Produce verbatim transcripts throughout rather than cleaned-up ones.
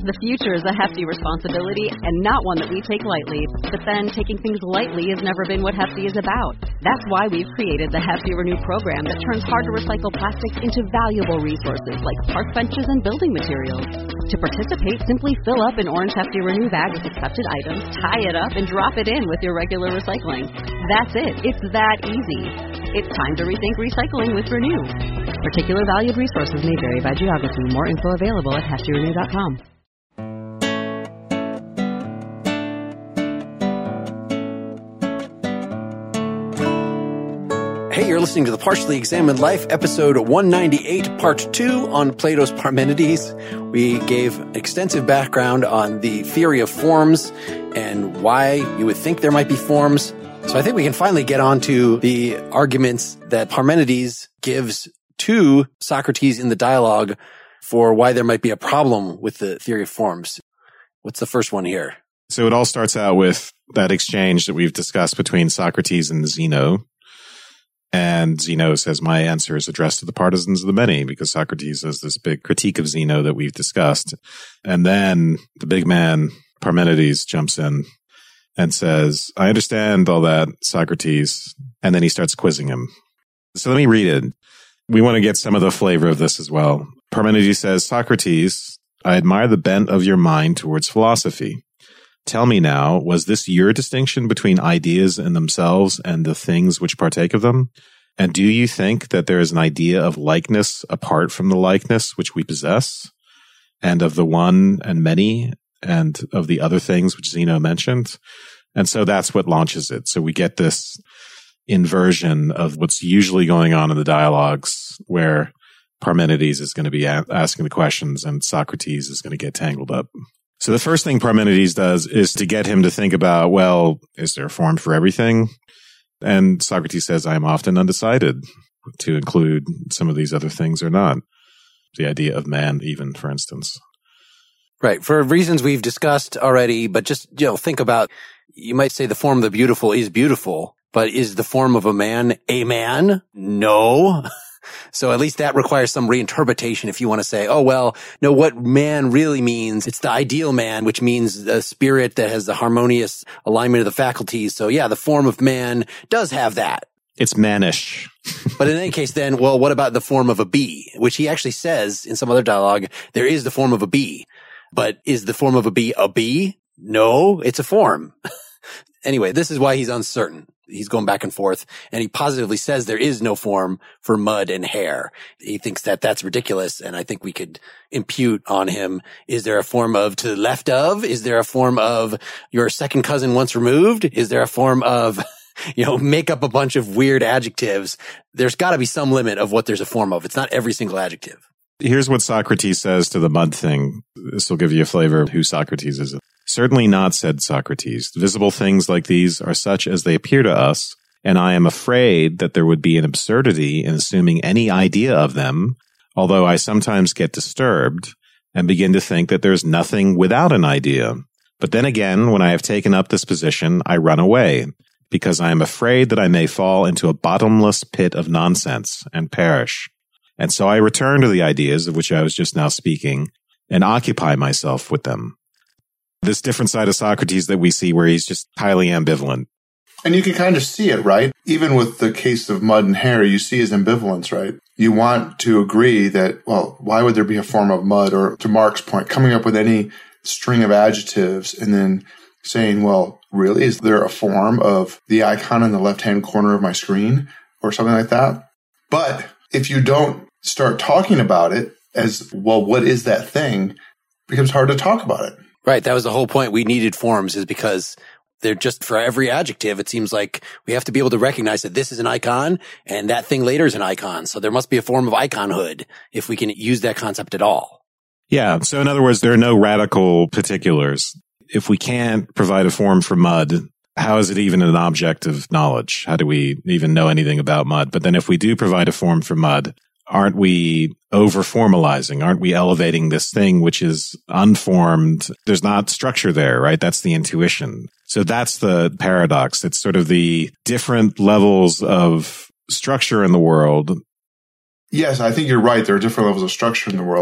The future is a hefty responsibility and not one that we take lightly. But then, taking things lightly has never been what Hefty is about. That's why we've created the Hefty Renew program that turns hard-to-recycle plastics into valuable resources like park benches and building materials. To participate, simply fill up an orange Hefty Renew bag with accepted items, tie it up, and drop it in with your regular recycling. That's it. It's that easy. It's time to rethink recycling with Renew. Particular valued resources may vary by geography. More info available at hefty renew dot com. Hey, you're listening to The Partially Examined Life, episode one ninety-eight, part two on Plato's Parmenides. We gave extensive background on the theory of forms and why you would think there might be forms. So I think we can finally get on to the arguments that Parmenides gives to Socrates in the dialogue for why there might be a problem with the theory of forms. What's the first one here? So it all starts out with that exchange that we've discussed between Socrates and Zeno. And Zeno says, my answer is addressed to the partisans of the many, because Socrates has this big critique of Zeno that we've discussed. And then the big man, Parmenides, jumps in and says, I understand all that, Socrates. And then he starts quizzing him. So let me read it. We want to get some of the flavor of this as well. Parmenides says, Socrates, I admire the bent of your mind towards philosophy. Tell me now, was this your distinction between ideas in themselves and the things which partake of them? And do you think that there is an idea of likeness apart from the likeness which we possess, and of the one and many, and of the other things which Zeno mentioned? And so that's what launches it. So we get this inversion of what's usually going on in the dialogues, where Parmenides is going to be a- asking the questions and Socrates is going to get tangled up. So the first thing Parmenides does is to get him to think about, well, is there a form for everything? And Socrates says, I am often undecided to include some of these other things or not. The idea of man, even, for instance. Right. For reasons we've discussed already, but just, you know, think about, you might say the form of the beautiful is beautiful, but is the form of a man a man? No. So at least that requires some reinterpretation if you want to say, oh, well, no, what man really means, it's the ideal man, which means the spirit that has the harmonious alignment of the faculties. So yeah, the form of man does have that. It's mannish. But in any case, then, well, what about the form of a bee, which he actually says in some other dialogue, there is the form of a bee. But is the form of a bee a bee? No, it's a form. Anyway, this is why he's uncertain. He's going back and forth, and he positively says there is no form for mud and hair. He thinks that that's ridiculous, and I think we could impute on him, is there a form of to the left of? Is there a form of your second cousin once removed? Is there a form of, you know, make up a bunch of weird adjectives? There's got to be some limit of what there's a form of. It's not every single adjective. Here's what Socrates says to the mud thing. This will give you a flavor of who Socrates is. Certainly not, said Socrates. Visible things like these are such as they appear to us, and I am afraid that there would be an absurdity in assuming any idea of them, although I sometimes get disturbed and begin to think that there's nothing without an idea. But then again, when I have taken up this position, I run away, because I am afraid that I may fall into a bottomless pit of nonsense and perish. And so I return to the ideas of which I was just now speaking and occupy myself with them. This different side of Socrates that we see where he's just highly ambivalent. And you can kind of see it, right? Even with the case of mud and hair, you see his ambivalence, right? You want to agree that, well, why would there be a form of mud? Or to Mark's point, coming up with any string of adjectives and then saying, well, really, is there a form of the icon in the left-hand corner of my screen or something like that? But if you don't start talking about it as, well, what is that thing? It becomes hard to talk about it. Right. That was the whole point. We needed forms is because they're just for every adjective. It seems like we have to be able to recognize that this is an icon and that thing later is an icon. So there must be a form of iconhood if we can use that concept at all. Yeah. So in other words, there are no radical particulars. If we can't provide a form for mud, how is it even an object of knowledge? How do we even know anything about mud? But then if we do provide a form for mud, aren't we over-formalizing? Aren't we elevating this thing which is unformed? There's not structure there, right? That's the intuition. So that's the paradox. It's sort of the different levels of structure in the world. Yes, I think you're right. There are different levels of structure in the world, but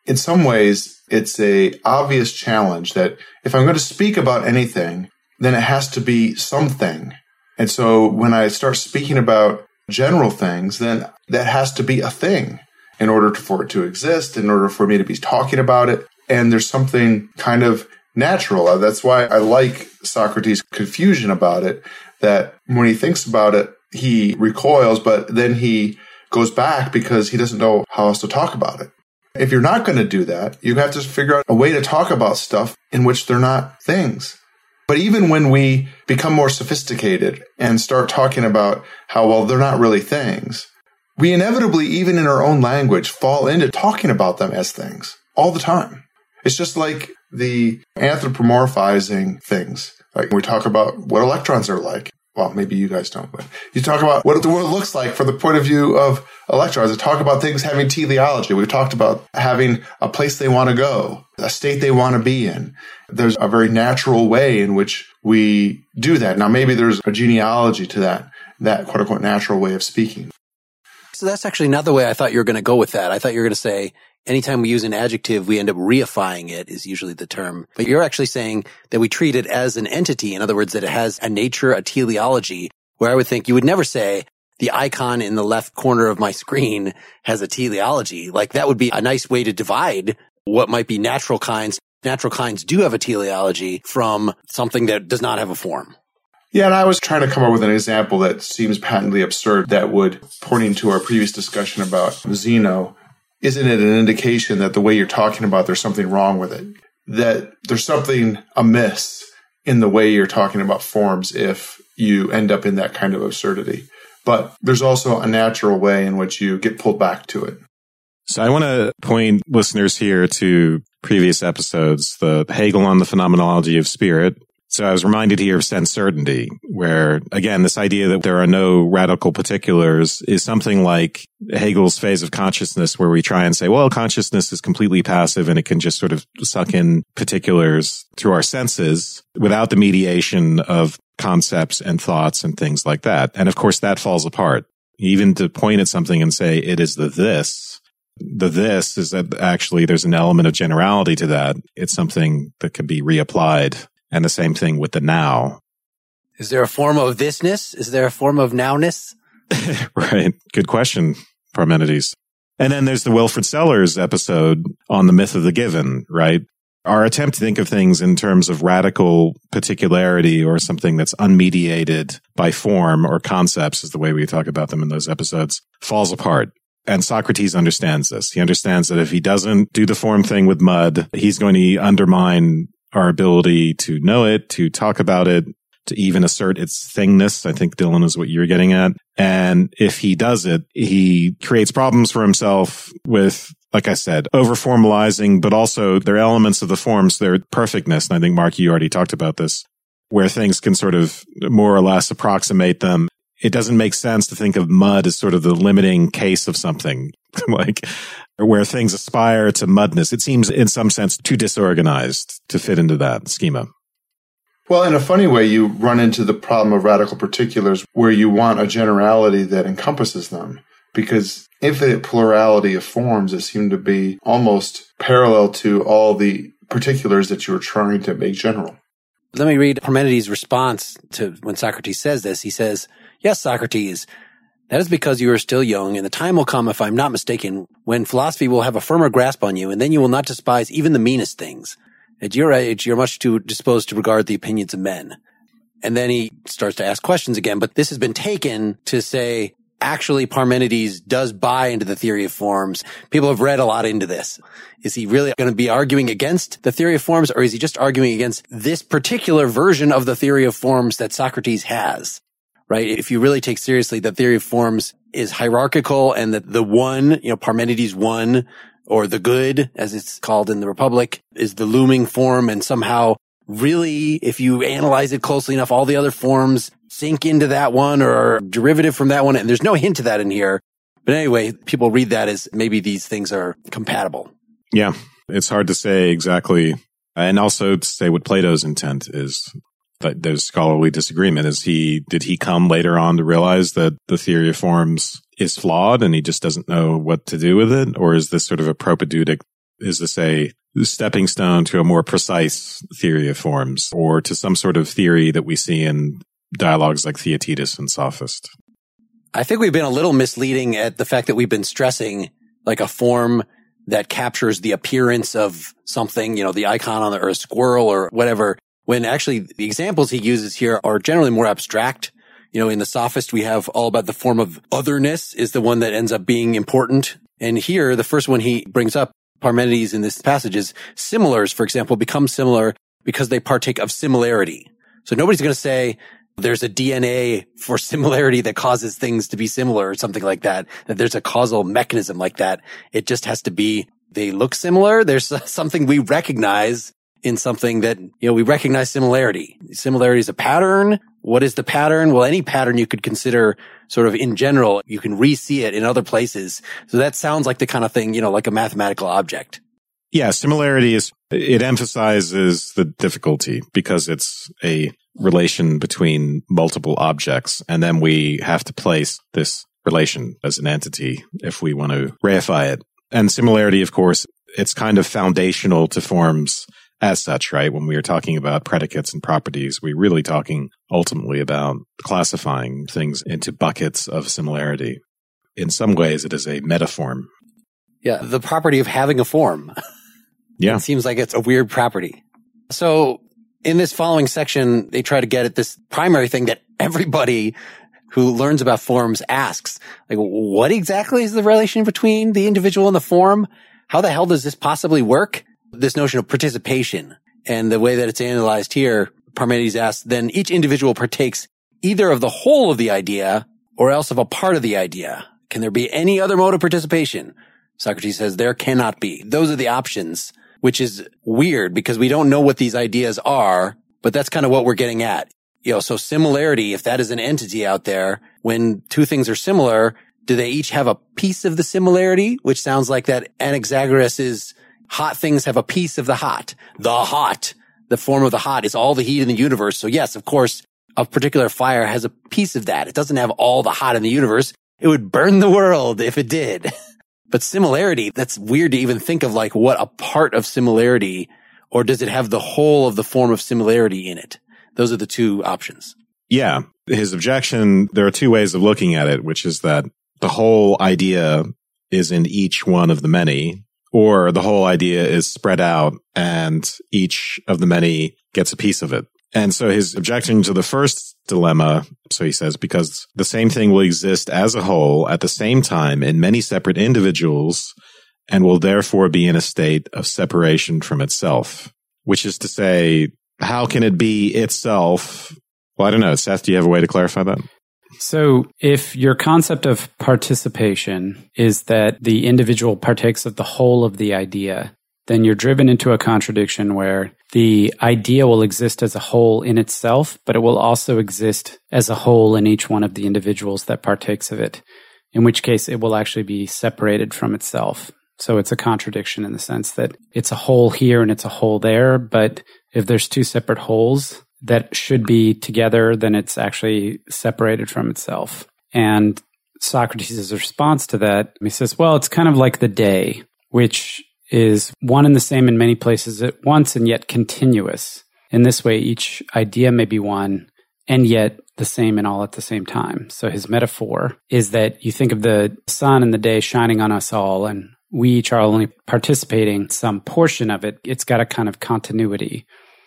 in some ways, it's a obvious challenge that if I'm going to speak about anything, then it has to be something. And so when I start speaking about general things, then that has to be a thing in order for it to exist, in order for me to be talking about it. And there's something kind of natural. That's why I like Socrates' confusion about it, that when he thinks about it, he recoils, but then he goes back because he doesn't know how else to talk about it. If you're not going to do that, you have to figure out a way to talk about stuff in which they're not things. But even when we become more sophisticated and start talking about how, well, they're not really things, we inevitably, even in our own language, fall into talking about them as things all the time. It's just like the anthropomorphizing things. Like when we talk about what electrons are like. Well, maybe you guys don't, but you talk about what the world looks like from the point of view of electrons. We talk about things having teleology. We've talked about having a place they want to go, a state they want to be in. There's a very natural way in which we do that. Now, maybe there's a genealogy to that, that quote unquote natural way of speaking. So that's actually not the way I thought you were going to go with that. I thought you were going to say anytime we use an adjective, we end up reifying it is usually the term. But you're actually saying that we treat it as an entity. In other words, that it has a nature, a teleology, where I would think you would never say the icon in the left corner of my screen has a teleology. Like that would be a nice way to divide what might be natural kinds. Natural kinds do have a teleology from something that does not have a form. Yeah, and I was trying to come up with an example that seems patently absurd that would, pointing to our previous discussion about Zeno, isn't it an indication that the way you're talking about, there's something wrong with it? That there's something amiss in the way you're talking about forms if you end up in that kind of absurdity. But there's also a natural way in which you get pulled back to it. So I want to point listeners here to previous episodes, the Hegel on the Phenomenology of Spirit. So I was reminded here of sense certainty, where, again, this idea that there are no radical particulars is something like Hegel's phase of consciousness, where we try and say, well, consciousness is completely passive and it can just sort of suck in particulars through our senses without the mediation of concepts and thoughts and things like that. And of course, that falls apart. Even to point at something and say it is the this, the this is that actually there's an element of generality to that. It's something that can be reapplied. And the same thing with the now. Is there a form of thisness? Is there a form of nowness? Right. Good question, Parmenides. And then there's the Wilfrid Sellers episode on the myth of the given, right? Our attempt to think of things in terms of radical particularity or something that's unmediated by form or concepts, is the way we talk about them in those episodes, falls apart. And Socrates understands this. He understands that if he doesn't do the form thing with mud, he's going to undermine our ability to know it, to talk about it, to even assert its thingness. I think, Dylan, is what you're getting at. And if he does it, he creates problems for himself with, like I said, over-formalizing, but also there are elements of the forms, their perfectness. And I think, Mark, you already talked about this, where things can sort of more or less approximate them. It doesn't make sense to think of mud as sort of the limiting case of something, like where things aspire to mudness. It seems in some sense too disorganized to fit into that schema. Well, in a funny way, you run into the problem of radical particulars where you want a generality that encompasses them, because infinite plurality of forms that seem to be almost parallel to all the particulars that you are trying to make general. Let me read Parmenides' response to when Socrates says this. He says, "Yes, Socrates, that is because you are still young, and the time will come, if I'm not mistaken, when philosophy will have a firmer grasp on you, and then you will not despise even the meanest things. At your age, you're much too disposed to regard the opinions of men." And then he starts to ask questions again, but this has been taken to say, actually, Parmenides does buy into the theory of forms. People have read a lot into this. Is he really going to be arguing against the theory of forms, or is he just arguing against this particular version of the theory of forms that Socrates has? Right? If you really take seriously the theory of forms is hierarchical, and that the one, you know, Parmenides one, or the good, as it's called in the Republic, is the looming form, and somehow really, if you analyze it closely enough, all the other forms sink into that one or are derivative from that one. And there's no hint of that in here. But anyway, people read that as maybe these things are compatible. Yeah, it's hard to say exactly. And also to say what Plato's intent is. But there's scholarly disagreement. Is he, did he come later on to realize that the theory of forms is flawed and he just doesn't know what to do with it? Or is this sort of a propedeutic Is this a stepping stone to a more precise theory of forms, or to some sort of theory that we see in dialogues like Theaetetus and Sophist? I think we've been a little misleading at the fact that we've been stressing like a form that captures the appearance of something, you know, the icon on the, or a squirrel or whatever, when actually the examples he uses here are generally more abstract. You know, in the Sophist, we have all about the form of otherness is the one that ends up being important. And here, the first one he brings up, Parmenides in this passage, is similars, for example, become similar because they partake of similarity. So nobody's going to say there's a D N A for similarity that causes things to be similar or something like that, that there's a causal mechanism like that. It just has to be they look similar. There's something we recognize in something that, you know, we recognize similarity. Similarity is a pattern. What is the pattern? Well, any pattern you could consider sort of in general, you can re-see it in other places. So that sounds like the kind of thing, you know, like a mathematical object. Yeah, similarity is, it emphasizes the difficulty because it's a relation between multiple objects. And then we have to place this relation as an entity if we want to reify it. And similarity, of course, it's kind of foundational to forms as such, right? When we are talking about predicates and properties, we're really talking ultimately about classifying things into buckets of similarity. In some ways, it is a metaform. Yeah, the property of having a form. Yeah. It seems like it's a weird property. So in this following section, they try to get at this primary thing that everybody who learns about forms asks. Like, what exactly is the relation between the individual and the form? How the hell does this possibly work? This notion of participation and the way that it's analyzed here, Parmenides asks, then each individual partakes either of the whole of the idea or else of a part of the idea. Can there be any other mode of participation? Socrates says there cannot be. Those are the options, which is weird because we don't know what these ideas are, but that's kind of what we're getting at. You know, so similarity, if that is an entity out there, when two things are similar, do they each have a piece of the similarity? Which sounds like that Anaxagoras is hot things have a piece of the hot. The hot, the form of the hot is all the heat in the universe. So yes, of course, a particular fire has a piece of that. It doesn't have all the hot in the universe. It would burn the world if it did. But similarity, that's weird to even think of like what a part of similarity, or does it have the whole of the form of similarity in it? Those are the two options. Yeah. His objection, there are two ways of looking at it, which is that the whole idea is in each one of the many, or the whole idea is spread out and each of the many gets a piece of it. And so his objection to the first dilemma, so he says, because the same thing will exist as a whole at the same time in many separate individuals and will therefore be in a state of separation from itself, which is to say, how can it be itself? Well, I don't know. Seth, do you have a way to clarify that? So if your concept of participation is that the individual partakes of the whole of the idea, then you're driven into a contradiction where the idea will exist as a whole in itself, but it will also exist as a whole in each one of the individuals that partakes of it, in which case it will actually be separated from itself. So it's a contradiction in the sense that it's a whole here and it's a whole there, but if there's two separate wholes that should be together, then it's actually separated from itself. And Socrates' response to that, he says, well, it's kind of like the day, which is one and the same in many places at once and yet continuous. In this way, each idea may be one and yet the same in all at the same time. So his metaphor is that you think of the sun and the day shining on us all, and we each are only participating in some portion of it. It's got a kind of continuity.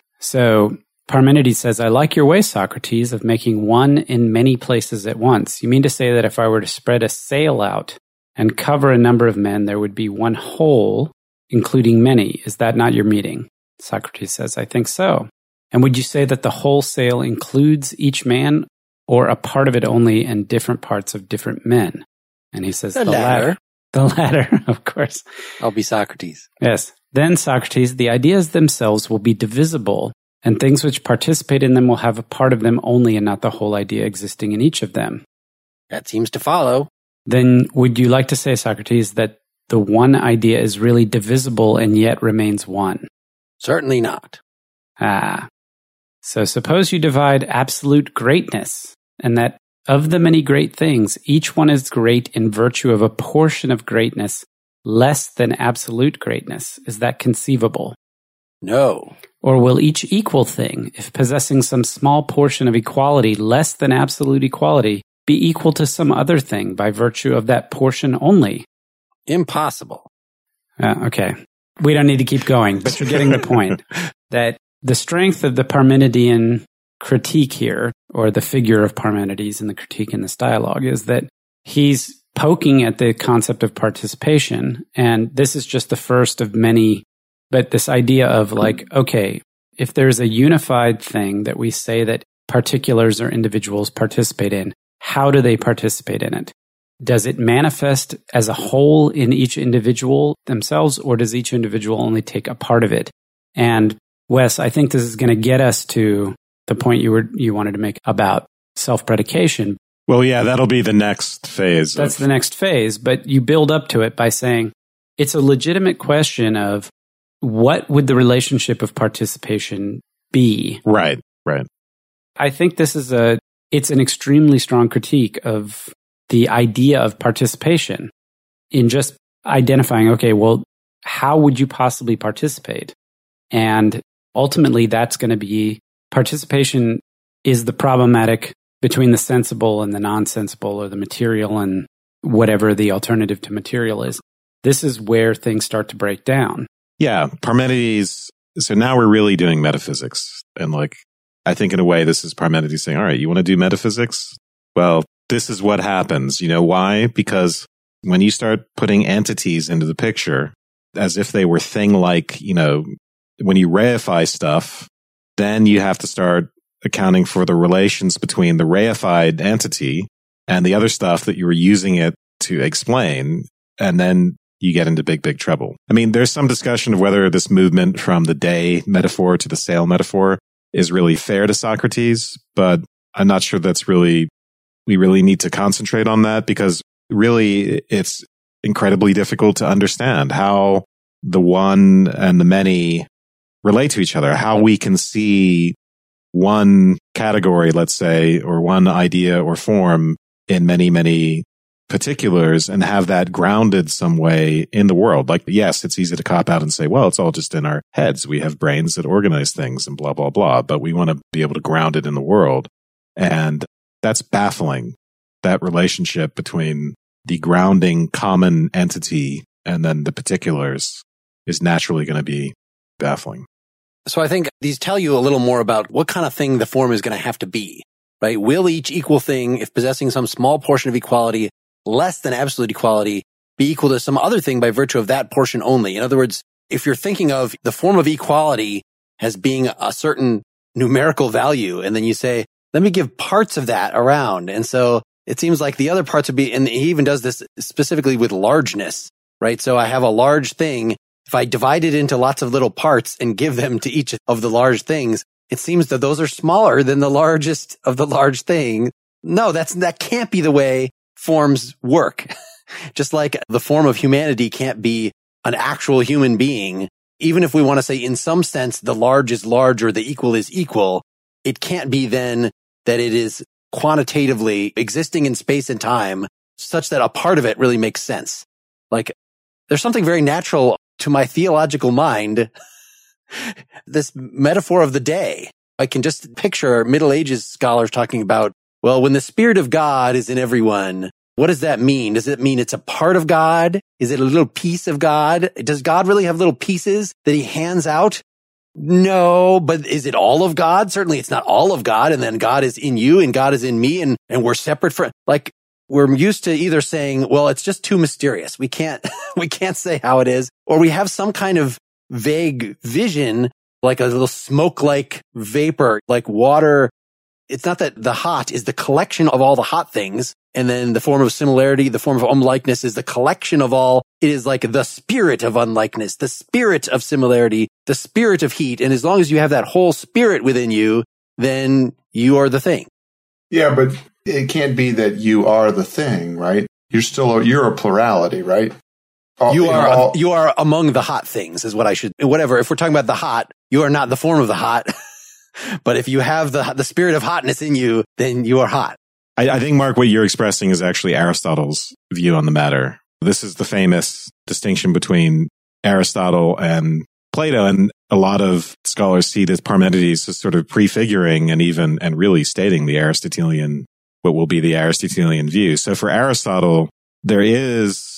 So Parmenides says, I like your way, Socrates, of making one in many places at once. You mean to say that if I were to spread a sail out and cover a number of men, there would be one whole, including many. Is that not your meaning? Socrates says, I think so. And would you say that the whole sail includes each man, or a part of it only and different parts of different men? And he says, the, the latter. latter. The latter, of course. I'll be Socrates. Yes. Then, Socrates, the ideas themselves will be divisible, and things which participate in them will have a part of them only and not the whole idea existing in each of them. That seems to follow. Then would you like to say, Socrates, that the one idea is really divisible and yet remains one? Certainly not. Ah. So suppose you divide absolute greatness, and that of the many great things, each one is great in virtue of a portion of greatness less than absolute greatness? Is that conceivable? No. Or will each equal thing, if possessing some small portion of equality less than absolute equality, be equal to some other thing by virtue of that portion only? Impossible. Uh, okay. We don't need to keep going, but you're getting the point that the strength of the Parmenidean critique here, or the figure of Parmenides in the critique in this dialogue, is that he's poking at the concept of participation. And this is just the first of many, but this idea of like, okay, if there's a unified thing that we say that particulars or individuals participate in, how do they participate in it? Does it manifest as a whole in each individual themselves, or does each individual only take a part of it? And Wes, I think this is going to get us to the point you were you wanted to make about self-predication. Well, yeah, that'll be the next phase. That's of... the next phase, but you build up to it by saying it's a legitimate question of what would the relationship of participation be? Right, right. I think this is a, it's an extremely strong critique of the idea of participation in just identifying, okay, well, how would you possibly participate? And ultimately, that's going to be participation is the problematic between the sensible and the non-sensible, or the material and whatever the alternative to material is. This is where things start to break down. Yeah, Parmenides. So now we're really doing metaphysics. And like, I think in a way, this is Parmenides saying, all right, you want to do metaphysics? Well, this is what happens. You know why? Because when you start putting entities into the picture as if they were thing-like, you know, when you reify stuff, then you have to start accounting for the relations between the reified entity and the other stuff that you were using it to explain. And then you get into big, big trouble. I mean, there's some discussion of whether this movement from the day metaphor to the sail metaphor is really fair to Socrates, but I'm not sure that's really, we really need to concentrate on that, because really it's incredibly difficult to understand how the one and the many relate to each other, how we can see one category, let's say, or one idea or form in many, many particulars and have that grounded some way in the world. Like, yes, it's easy to cop out and say, well, it's all just in our heads. We have brains that organize things and blah, blah, blah. But we want to be able to ground it in the world. And that's baffling, that relationship between the grounding common entity and then the particulars is naturally going to be baffling. So I think these tell you a little more about what kind of thing the form is going to have to be, right? Will each equal thing, if possessing some small portion of equality less than absolute equality, be equal to some other thing by virtue of that portion only? In other words, if you're thinking of the form of equality as being a certain numerical value, and then you say, let me give parts of that around. And so it seems like the other parts would be, and he even does this specifically with largeness, right? So I have a large thing. If I divide it into lots of little parts and give them to each of the large things, it seems that those are smaller than the largest of the large thing. No, that's, that can't be the way forms work. Just like the form of humanity can't be an actual human being. Even if we want to say in some sense the large is large or the equal is equal, it can't be then that it is quantitatively existing in space and time such that a part of it really makes sense. Like, there's something very natural to my theological mind, this metaphor of the day. I can just picture Middle Ages scholars talking about, well, when the Spirit of God is in everyone, what does that mean? Does it mean it's a part of God? Is it a little piece of God? Does God really have little pieces that he hands out? No, but is it all of God? Certainly it's not all of God. And then God is in you and God is in me and, and we're separate from, like, we're used to either saying, well, it's just too mysterious. We can't, we can't say how it is. Or we have some kind of vague vision, like a little smoke-like vapor, like water. It's not that the hot is the collection of all the hot things. And then the form of similarity, the form of unlikeness is the collection of all. It is like the spirit of unlikeness, the spirit of similarity, the spirit of heat. And as long as you have that whole spirit within you, then you are the thing. Yeah, but it can't be that you are the thing, right? You're still, a, you're a plurality, right? All, you are, you, know, all, you are among the hot things is what I should, whatever. If we're talking about the hot, you are not the form of the hot. But if you have the the spirit of hotness in you, then you are hot. I, I think, Mark, what you're expressing is actually Aristotle's view on the matter, This is the famous distinction between Aristotle and Plato. And a lot of scholars see this Parmenides as sort of prefiguring and even, and really stating the Aristotelian, what will be the Aristotelian view. So for Aristotle, there is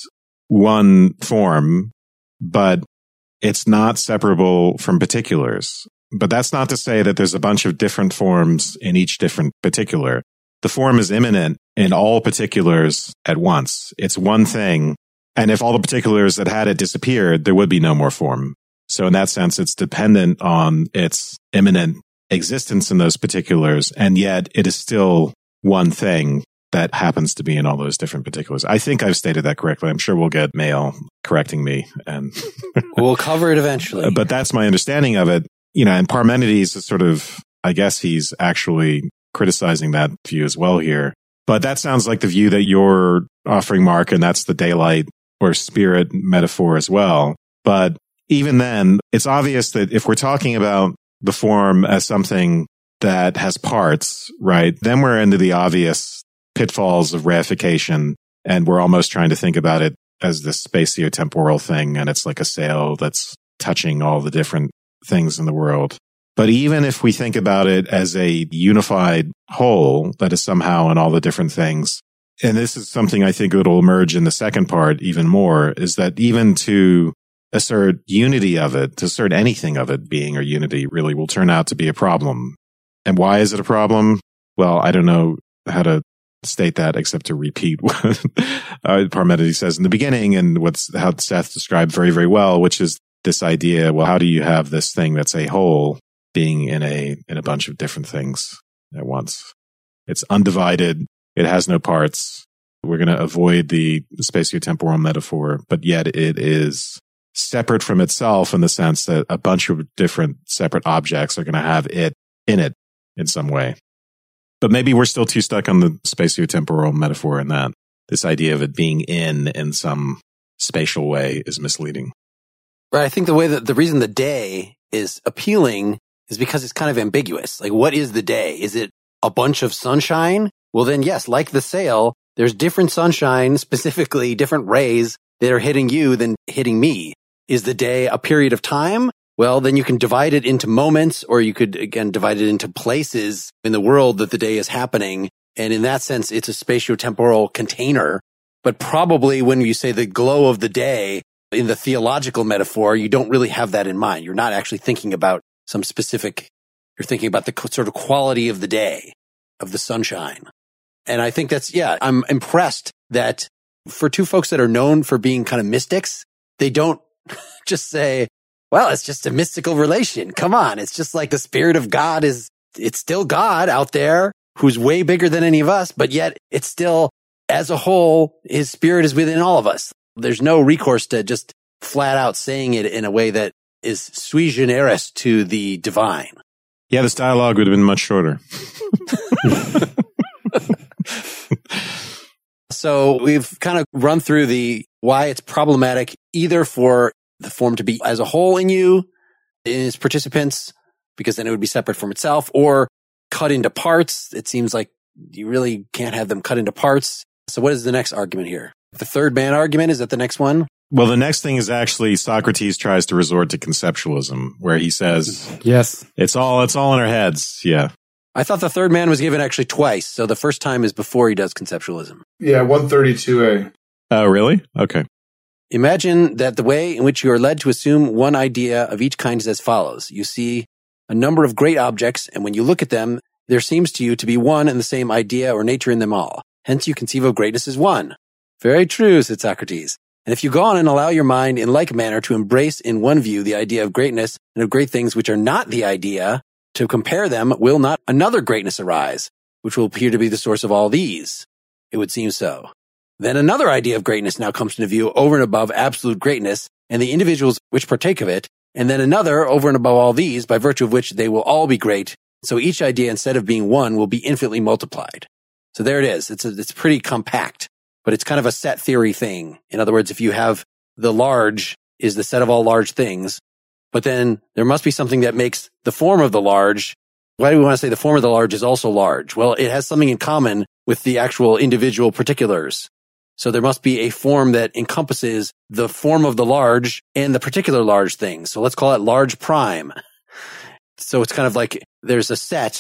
one form, but it's not separable from particulars. But that's not to say that there's a bunch of different forms in each different particular. The form is immanent in all particulars at once. It's one thing. And if all the particulars that had it disappeared, there would be no more form. So in that sense, it's dependent on its immanent existence in those particulars. And yet it is still one thing that happens to be in all those different particulars. I think I've stated that correctly. I'm sure we'll get mail correcting me, and we'll cover it eventually. But that's my understanding of it. You know, and Parmenides is sort of, I guess he's actually criticizing that view as well here. But that sounds like the view that you're offering, Mark, and that's the daylight or spirit metaphor as well. But even then, it's obvious that if we're talking about the form as something that has parts, right, then we're into the obvious pitfalls of reification, and we're almost trying to think about it as this spatiotemporal thing, and it's like a sail that's touching all the different things in the world. But even if we think about it as a unified whole that is somehow in all the different things, and this is something I think that will emerge in the second part even more, is that even to assert unity of it, to assert anything of it being or unity really will turn out to be a problem. And why is it a problem? Well, I don't know how to state that except to repeat what uh, Parmenides says in the beginning, and what's how Seth described very, very well, which is this idea, well, how do you have this thing that's a whole being in a in a bunch of different things at once? It's undivided. It has no parts. We're going to avoid the spatiotemporal metaphor, but yet it is separate from itself in the sense that a bunch of different separate objects are going to have it in it in some way. But maybe we're still too stuck on the spatiotemporal metaphor in that this idea of it being in in some spatial way is misleading. Right. I think the way that the reason the day is appealing is because it's kind of ambiguous. Like, what is the day? Is it a bunch of sunshine? Well, then, yes, like the sail, there's different sunshine, specifically different rays that are hitting you than hitting me. Is the day a period of time? Well, then you can divide it into moments, or you could, again, divide it into places in the world that the day is happening. And in that sense, it's a spatiotemporal container. But probably when you say the glow of the day in the theological metaphor, you don't really have that in mind. You're not actually thinking about some specific, you're thinking about the sort of quality of the day, of the sunshine. And I think that's, yeah, I'm impressed that for two folks that are known for being kind of mystics, they don't just say, well, it's just a mystical relation. Come on. It's just like the Spirit of God is, it's still God out there who's way bigger than any of us, but yet it's still, as a whole, his Spirit is within all of us. There's no recourse to just flat out saying it in a way that is sui generis to the divine. Yeah, this dialogue would have been much shorter. So we've kind of run through the why it's problematic either for the form to be as a whole in you, in its participants, because then it would be separate from itself, or cut into parts. It seems like you really can't have them cut into parts. So what is the next argument here? The third man argument, is that the next one? Well, the next thing is actually Socrates tries to resort to conceptualism, where he says, yes, it's all, it's all in our heads. Yeah. I thought the third man was given actually twice. So the first time is before he does conceptualism. Yeah, one thirty-two A. Oh, really? Okay. Imagine that the way in which you are led to assume one idea of each kind is as follows. You see a number of great objects, and when you look at them, there seems to you to be one and the same idea or nature in them all. Hence you conceive of greatness as one. Very true, said Socrates. And if you go on and allow your mind in like manner to embrace in one view the idea of greatness and of great things which are not the idea, to compare them, will not another greatness arise, which will appear to be the source of all these? It would seem so. Then another idea of greatness now comes into view over and above absolute greatness and the individuals which partake of it, and then another over and above all these, by virtue of which they will all be great. So each idea, instead of being one, will be infinitely multiplied. So there it is. It's a, it's pretty compact, but it's kind of a set theory thing. In other words, if you have the large is the set of all large things, but then there must be something that makes the form of the large. Why do we want to say the form of the large is also large? Well, it has something in common with the actual individual particulars. So there must be a form that encompasses the form of the large and the particular large thing. So let's call it large prime. So it's kind of like there's a set.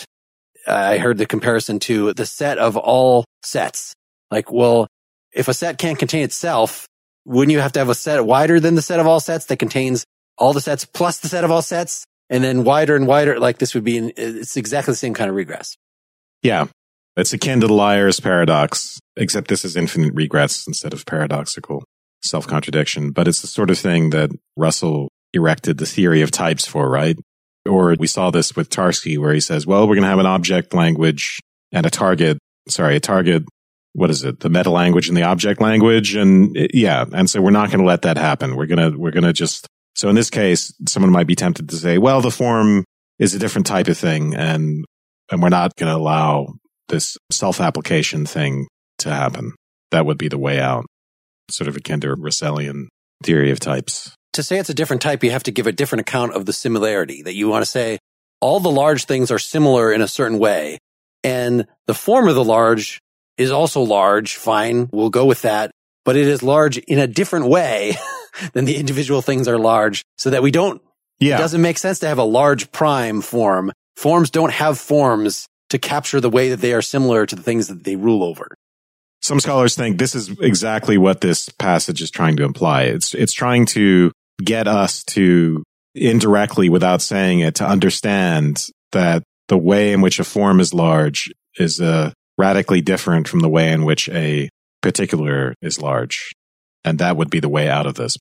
I heard the comparison to the set of all sets. Like, well, if a set can't contain itself, wouldn't you have to have a set wider than the set of all sets that contains all the sets plus the set of all sets? And then wider and wider, like this would be, in, it's exactly the same kind of regress. Yeah. It's akin to the liar's paradox, except this is infinite regress instead of paradoxical self-contradiction. But it's the sort of thing that Russell erected the theory of types for, right? Or we saw this with Tarski, where he says, well, we're going to have an object language and a target, sorry, a target, what is it? The meta language and the object language. And it, yeah. And so we're not going to let that happen. We're going to, we're going to just, so in this case, someone might be tempted to say, well, the form is a different type of thing. And, and we're not going to allow this self-application thing to happen. That would be the way out. Sort of akin to a Russellian theory of types. To say it's a different type, you have to give a different account of the similarity. That you want to say all the large things are similar in a certain way. And the form of the large is also large. Fine, we'll go with that. But it is large in a different way than the individual things are large. So that we don't, yeah. It doesn't make sense to have a large prime form. Forms don't have forms to capture the way that they are similar to the things that they rule over. Some scholars think this is exactly what this passage is trying to imply. It's it's trying to get us to indirectly, without saying it, to understand that the way in which a form is large is uh, radically different from the way in which a particular is large. And that would be the way out of this.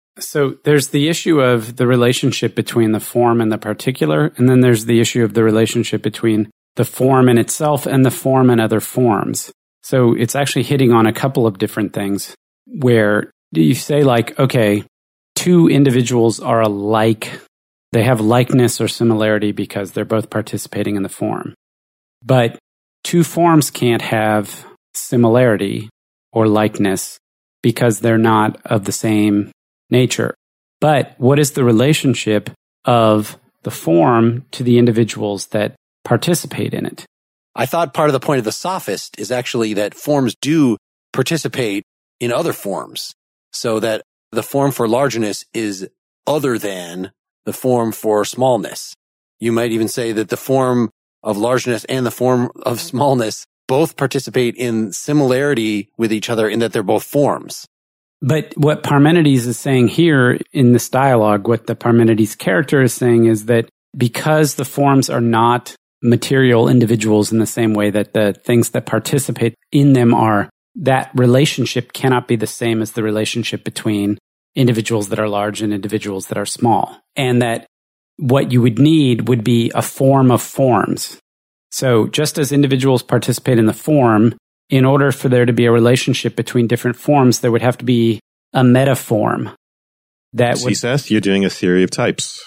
So there's the issue of the relationship between the form and the particular, and then there's the issue of the relationship between the form in itself and the form and other forms. So it's actually hitting on a couple of different things where you say like, okay, two individuals are alike. They have likeness or similarity because they're both participating in the form. But two forms can't have similarity or likeness because they're not of the same nature. But what is the relationship of the form to the individuals that participate in it? I thought part of the point of the sophist is actually that forms do participate in other forms, so that the form for largeness is other than the form for smallness. You might even say that the form of largeness and the form of smallness both participate in similarity with each other in that they're both forms. But what Parmenides is saying here in this dialogue, what the Parmenides character is saying is that because the forms are not material individuals in the same way that the things that participate in them are, that relationship cannot be the same as the relationship between individuals that are large and individuals that are small. And that what you would need would be a form of forms. So just as individuals participate in the form, in order for there to be a relationship between different forms, there would have to be a metaform. That See, would... Seth, you're doing a theory of types.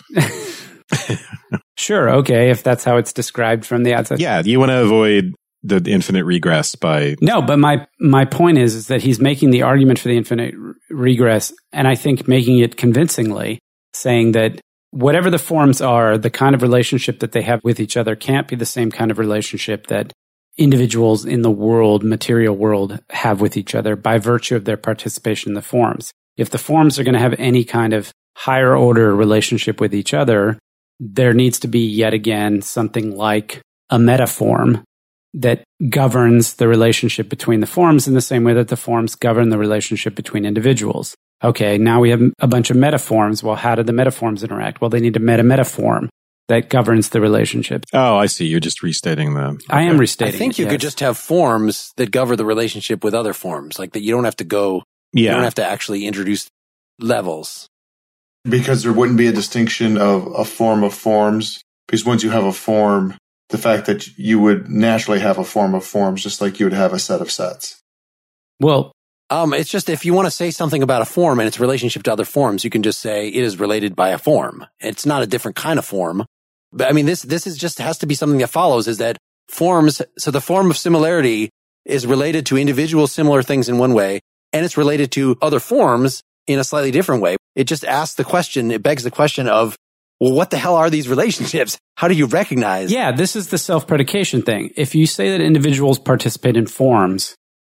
Sure, okay, if that's how it's described from the outside. Yeah, you want to avoid the infinite regress by... No, but my my point is, is that he's making the argument for the infinite r- regress, and I think making it convincingly, saying that whatever the forms are, the kind of relationship that they have with each other can't be the same kind of relationship that individuals in the world, material world, have with each other by virtue of their participation in the forms. If the forms are going to have any kind of higher order relationship with each other, there needs to be yet again something like a metaform that governs the relationship between the forms in the same way that the forms govern the relationship between individuals. Okay, now we have a bunch of metaforms. Well, how do the metaforms interact? Well, they need a meta-metaform that governs the relationship. Oh, I see. You're just restating them. Okay. I am restating I think it, you yes. could just have forms that govern the relationship with other forms, like that you don't have to go, Yeah. you don't have to actually introduce levels. Because there wouldn't be a distinction of a form of forms. Because once you have a form, the fact that you would naturally have a form of forms, just like you would have a set of sets. Well, Um, it's just if you want to say something about a form and its relationship to other forms, you can just say it is related by a form. It's not a different kind of form. But I mean, this, this is just has to be something that follows is that forms, so the form of similarity is related to individual similar things in one way, and it's related to other forms in a slightly different way. It just asks the question, it begs the question of, well, what the hell are these relationships? How do you recognize? yeah, this is the self-predication thing. If you say that individuals participate in forms,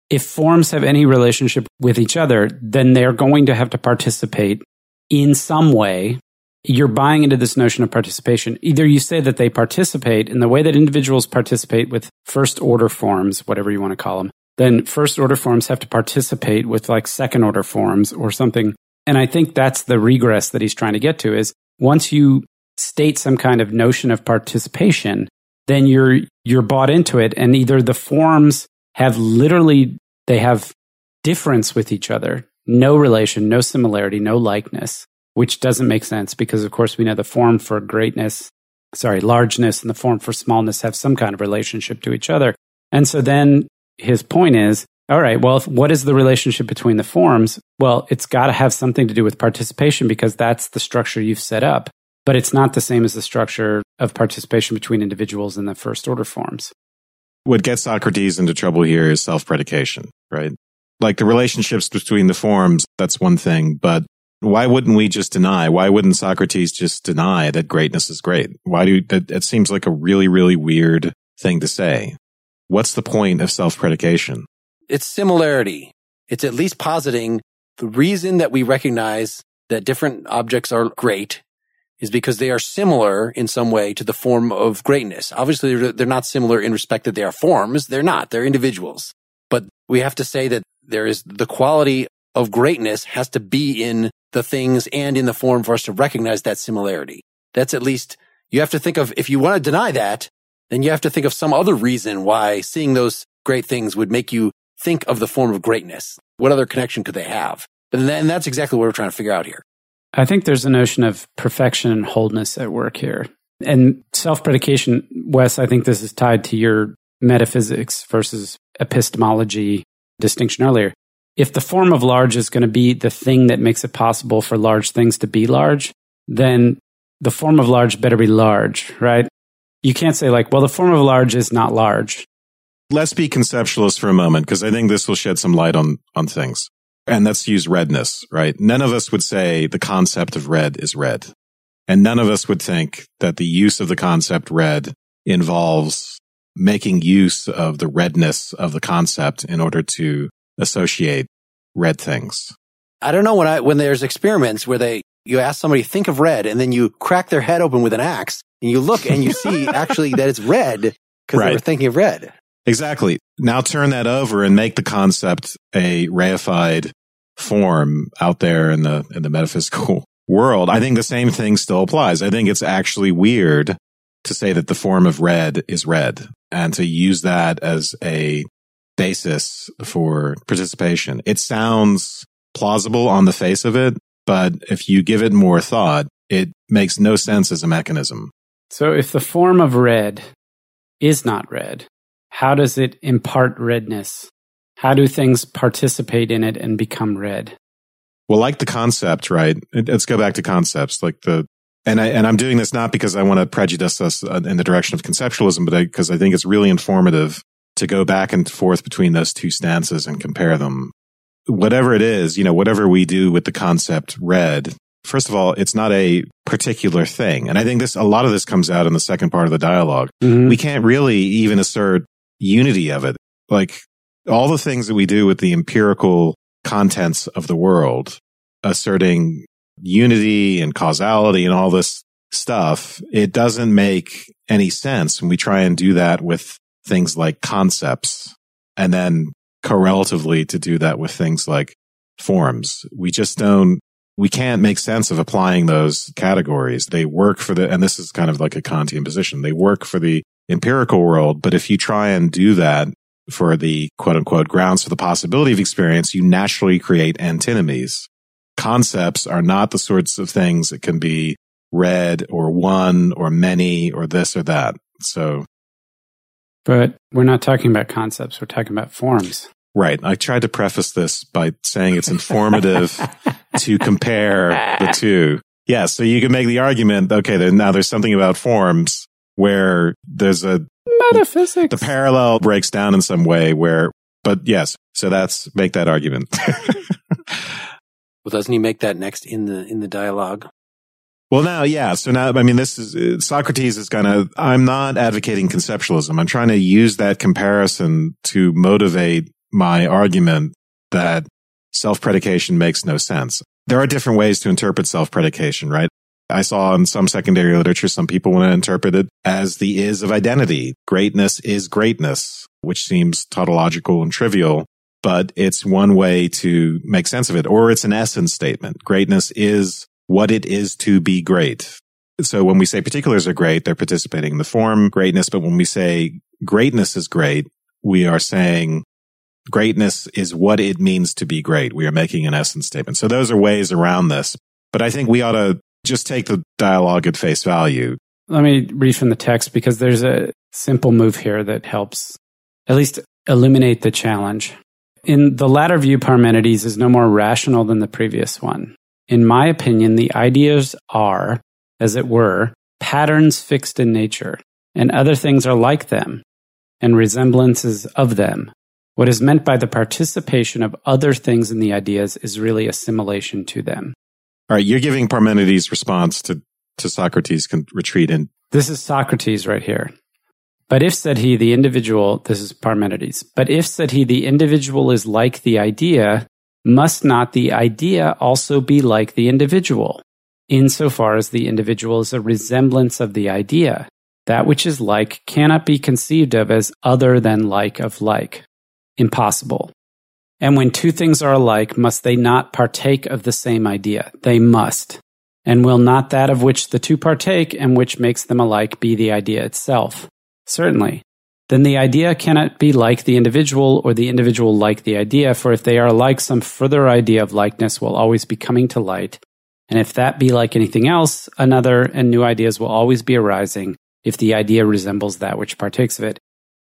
if forms have any relationship with each other, then they're going to have to participate in some way. You're buying into this notion of participation. Either you say that they participate in the way that individuals participate with first order forms, whatever you want to call them, then first order forms have to participate with like second order forms or something. And I think that's the regress that he's trying to get to is once you state some kind of notion of participation, then you're, you're bought into it. And either the forms have literally, they have difference with each other, no relation, no similarity, no likeness, which doesn't make sense because, of course, we know the form for greatness, sorry, largeness and the form for smallness have some kind of relationship to each other. And so then his point is, all right, well, what is the relationship between the forms? Well, it's got to have something to do with participation because that's the structure you've set up. But it's not the same as the structure of participation between individuals in the first order forms. What gets Socrates into trouble here is self-predication, right? Like the relationships between the forms, that's one thing, but why wouldn't we just deny? Why wouldn't Socrates just deny that greatness is great? Why do that? It seems like a really, really weird thing to say. What's the point of self-predication? It's similarity. It's at least positing the reason that we recognize that different objects are great is because they are similar in some way to the form of greatness. Obviously, they're not similar in respect that they are forms. They're not. They're individuals. But we have to say that there is the quality of greatness has to be in the things and in the form for us to recognize that similarity. That's at least, you have to think of, if you want to deny that, then you have to think of some other reason why seeing those great things would make you think of the form of greatness. What other connection could they have? And that's exactly what we're trying to figure out here. I think there's a notion of perfection and wholeness at work here. And self-predication, Wes, I think this is tied to your metaphysics versus epistemology distinction earlier. If the form of large is going to be the thing that makes it possible for large things to be large, then the form of large better be large, right? You can't say like, well, the form of large is not large. Let's be conceptualist for a moment, because I think this will shed some light on, on things. And let's use redness, right? None of us would say the concept of red is red. And none of us would think that the use of the concept red involves making use of the redness of the concept in order to associate red things. I don't know when I, when there's experiments where they, you ask somebody, think of red, and then you crack their head open with an axe and you look and you see actually that it's red because right. they were thinking of red. Exactly. Now turn that over and make the concept a reified form out there in the, in the metaphysical world. I think the same thing still applies. I think it's actually weird to say that the form of red is red and to use that as a basis for participation. It sounds plausible on the face of it, but if you give it more thought, it makes no sense as a mechanism. So if the form of red is not red, how does it impart redness? How do things participate in it and become red? Well, like the concept, right? Let's go back to concepts. Like the, and I, and I'm doing this not because I want to prejudice us in the direction of conceptualism, but because I, I think it's really informative to go back and forth between those two stances and compare them. Whatever it is, you know, whatever we do with the concept red, first of all, it's not a particular thing. And I think this, a lot of this comes out in the second part of the dialogue. Mm-hmm. We can't really even assert unity of it. Like all the things that we do with the empirical contents of the world, asserting unity and causality and all this stuff, it doesn't make any sense when we try and do that with things like concepts and then correlatively to do that with things like forms. We just don't, we can't make sense of applying those categories. They work for the, and this is kind of like a Kantian position, they work for the empirical world, but if you try and do that for the quote unquote grounds for the possibility of experience, you naturally create antinomies. Concepts are not the sorts of things that can be read or one or many or this or that. So. But we're not talking about concepts. We're talking about forms. Right. I tried to preface this by saying it's informative to compare the two. Yeah. So you can make the argument, okay, then now there's something about forms where there's a metaphysics. The parallel breaks down in some way where, but yes, so that's, make that argument. Well, doesn't he make that next in the, in the dialogue? Well, now, yeah. So now, I mean, this is, Socrates is kind of, I'm not advocating conceptualism. I'm trying to use that comparison to motivate my argument that self-predication makes no sense. There are different ways to interpret self-predication, right? I saw in some secondary literature, some people want to interpret it as the is of identity. Greatness is greatness, which seems tautological and trivial, but it's one way to make sense of it. Or it's an essence statement. Greatness is what it is to be great. So when we say particulars are great, they're participating in the form greatness. But when we say greatness is great, we are saying greatness is what it means to be great. We are making an essence statement. So those are ways around this. But I think we ought to just take the dialogue at face value. Let me read from the text because there's a simple move here that helps at least illuminate the challenge. In the latter view, Parmenides is no more rational than the previous one. In my opinion, the ideas are, as it were, patterns fixed in nature, and other things are like them, and resemblances of them. What is meant by the participation of other things in the ideas is really assimilation to them. All right, you're giving Parmenides' response to, to Socrates' can retreat in. This is Socrates right here. But if, said he, the individual, this is Parmenides, but if, said he, the individual is like the idea, must not the idea also be like the individual, insofar as the individual is a resemblance of the idea? That which is like cannot be conceived of as other than like of like. Impossible. And when two things are alike, must they not partake of the same idea? They must. And will not that of which the two partake and which makes them alike be the idea itself? Certainly. Then the idea cannot be like the individual or the individual like the idea, for if they are alike, some further idea of likeness will always be coming to light. And if that be like anything else, another and new ideas will always be arising if the idea resembles that which partakes of it.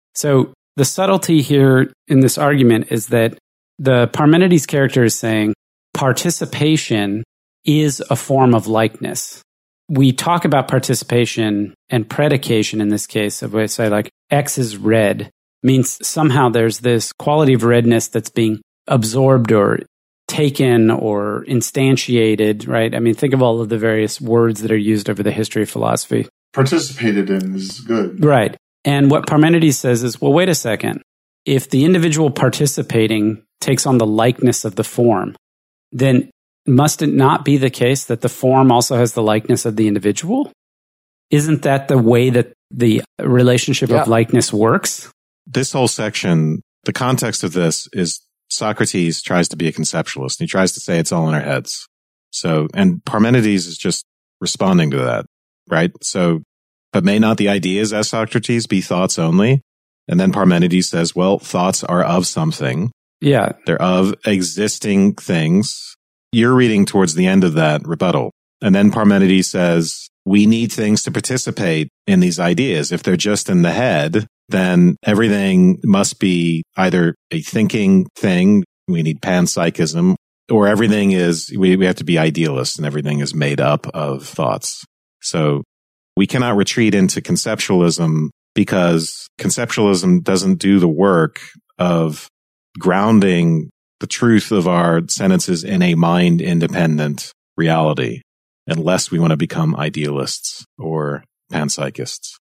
So the subtlety here in this argument is that the Parmenides character is saying participation is a form of likeness. We talk about participation and predication in this case, of we say like X is red, means somehow there's this quality of redness that's being absorbed or taken or instantiated, right? I mean, think of all of the various words that are used over the history of philosophy. Participated in is good. Right. And what Parmenides says is, well, wait a second. If the individual participating takes on the likeness of the form, then must it not be the case that the form also has the likeness of the individual? Isn't that the way that the relationship yeah. of likeness works? This whole section, the context of this is Socrates tries to be a conceptualist. He tries to say it's all in our heads. So, and Parmenides is just responding to that, right? So, but may not the ideas, as Socrates, be thoughts only? And then Parmenides says, well, thoughts are of something. Yeah. They're of existing things. You're reading towards the end of that rebuttal. And then Parmenides says, we need things to participate in these ideas. If they're just in the head, then everything must be either a thinking thing, we need panpsychism, or everything is, we, we have to be idealists and everything is made up of thoughts. So we cannot retreat into conceptualism because conceptualism doesn't do the work of grounding the truth of our sentences in a mind-independent reality, unless we want to become idealists or panpsychists.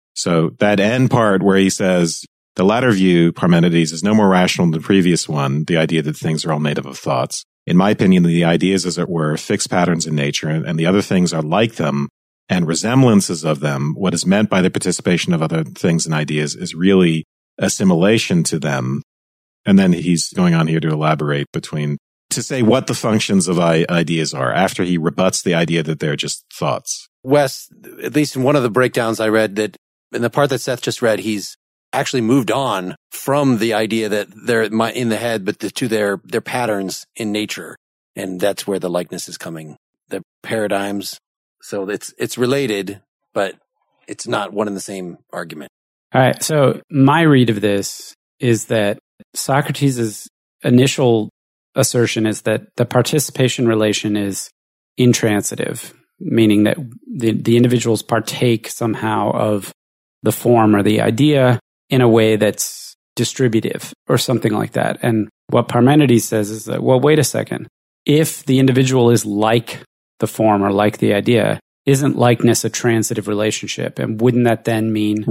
So that end part where he says, the latter view, Parmenides, is no more rational than the previous one, the idea that things are all made up of thoughts. In my opinion, the ideas, as it were, fixed patterns in nature, and the other things are like them, and resemblances of them. What is meant by the participation of other things and ideas is really assimilation to them. And then he's going on here to elaborate between, to say what the functions of ideas are after he rebuts the idea that they're just thoughts. Wes, at least in one of the breakdowns I read, that in the part that Seth just read, he's actually moved on from the idea that they're in the head, but to their, their patterns in nature. And that's where the likeness is coming. The paradigms. So it's, it's related, but it's not one and the same argument. All right. So my read of this is that Socrates' initial assertion is that the participation relation is intransitive, meaning that the, the individuals partake somehow of the form or the idea in a way that's distributive or something like that. And what Parmenides says is that, well, wait a second. If the individual is like the form or like the idea, isn't likeness a transitive relationship? And wouldn't that then mean right.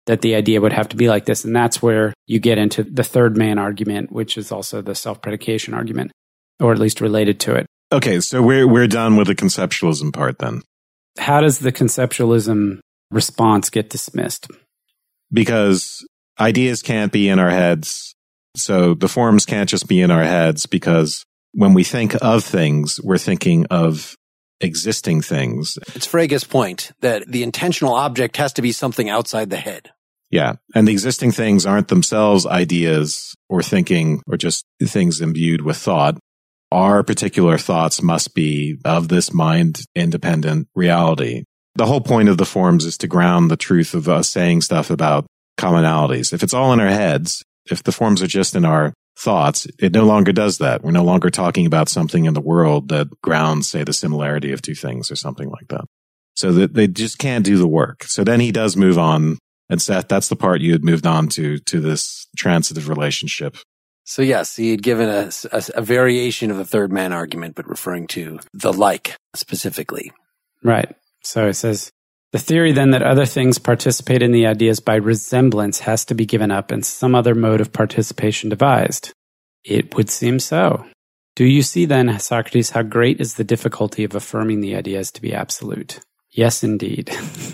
that the idea would have to be like this. And that's where you get into the third man argument, which is also the self-predication argument, or at least related to it. Okay, so we're we're done with the conceptualism part then. How does the conceptualism response get dismissed? Because ideas can't be in our heads. So the forms can't just be in our heads, because when we think of things, we're thinking of existing things. It's Frege's point that the intentional object has to be something outside the head. Yeah. And the existing things aren't themselves ideas or thinking or just things imbued with thought. Our particular thoughts must be of this mind-independent reality. The whole point of the forms is to ground the truth of us saying stuff about commonalities. If it's all in our heads, if the forms are just in our thoughts, it no longer does that. We're no longer talking about something in the world that grounds, say, the similarity of two things or something like that. So that they just can't do the work. So then he does move on. And Seth, that's the part you had moved on to, to this transitive relationship. So yes, he had given a, a, a variation of the third man argument, but referring to the like specifically. Right. So it says, the theory then that other things participate in the ideas by resemblance has to be given up and some other mode of participation devised. It would seem so. Do you see then, Socrates, how great is the difficulty of affirming the ideas to be absolute? Yes, indeed.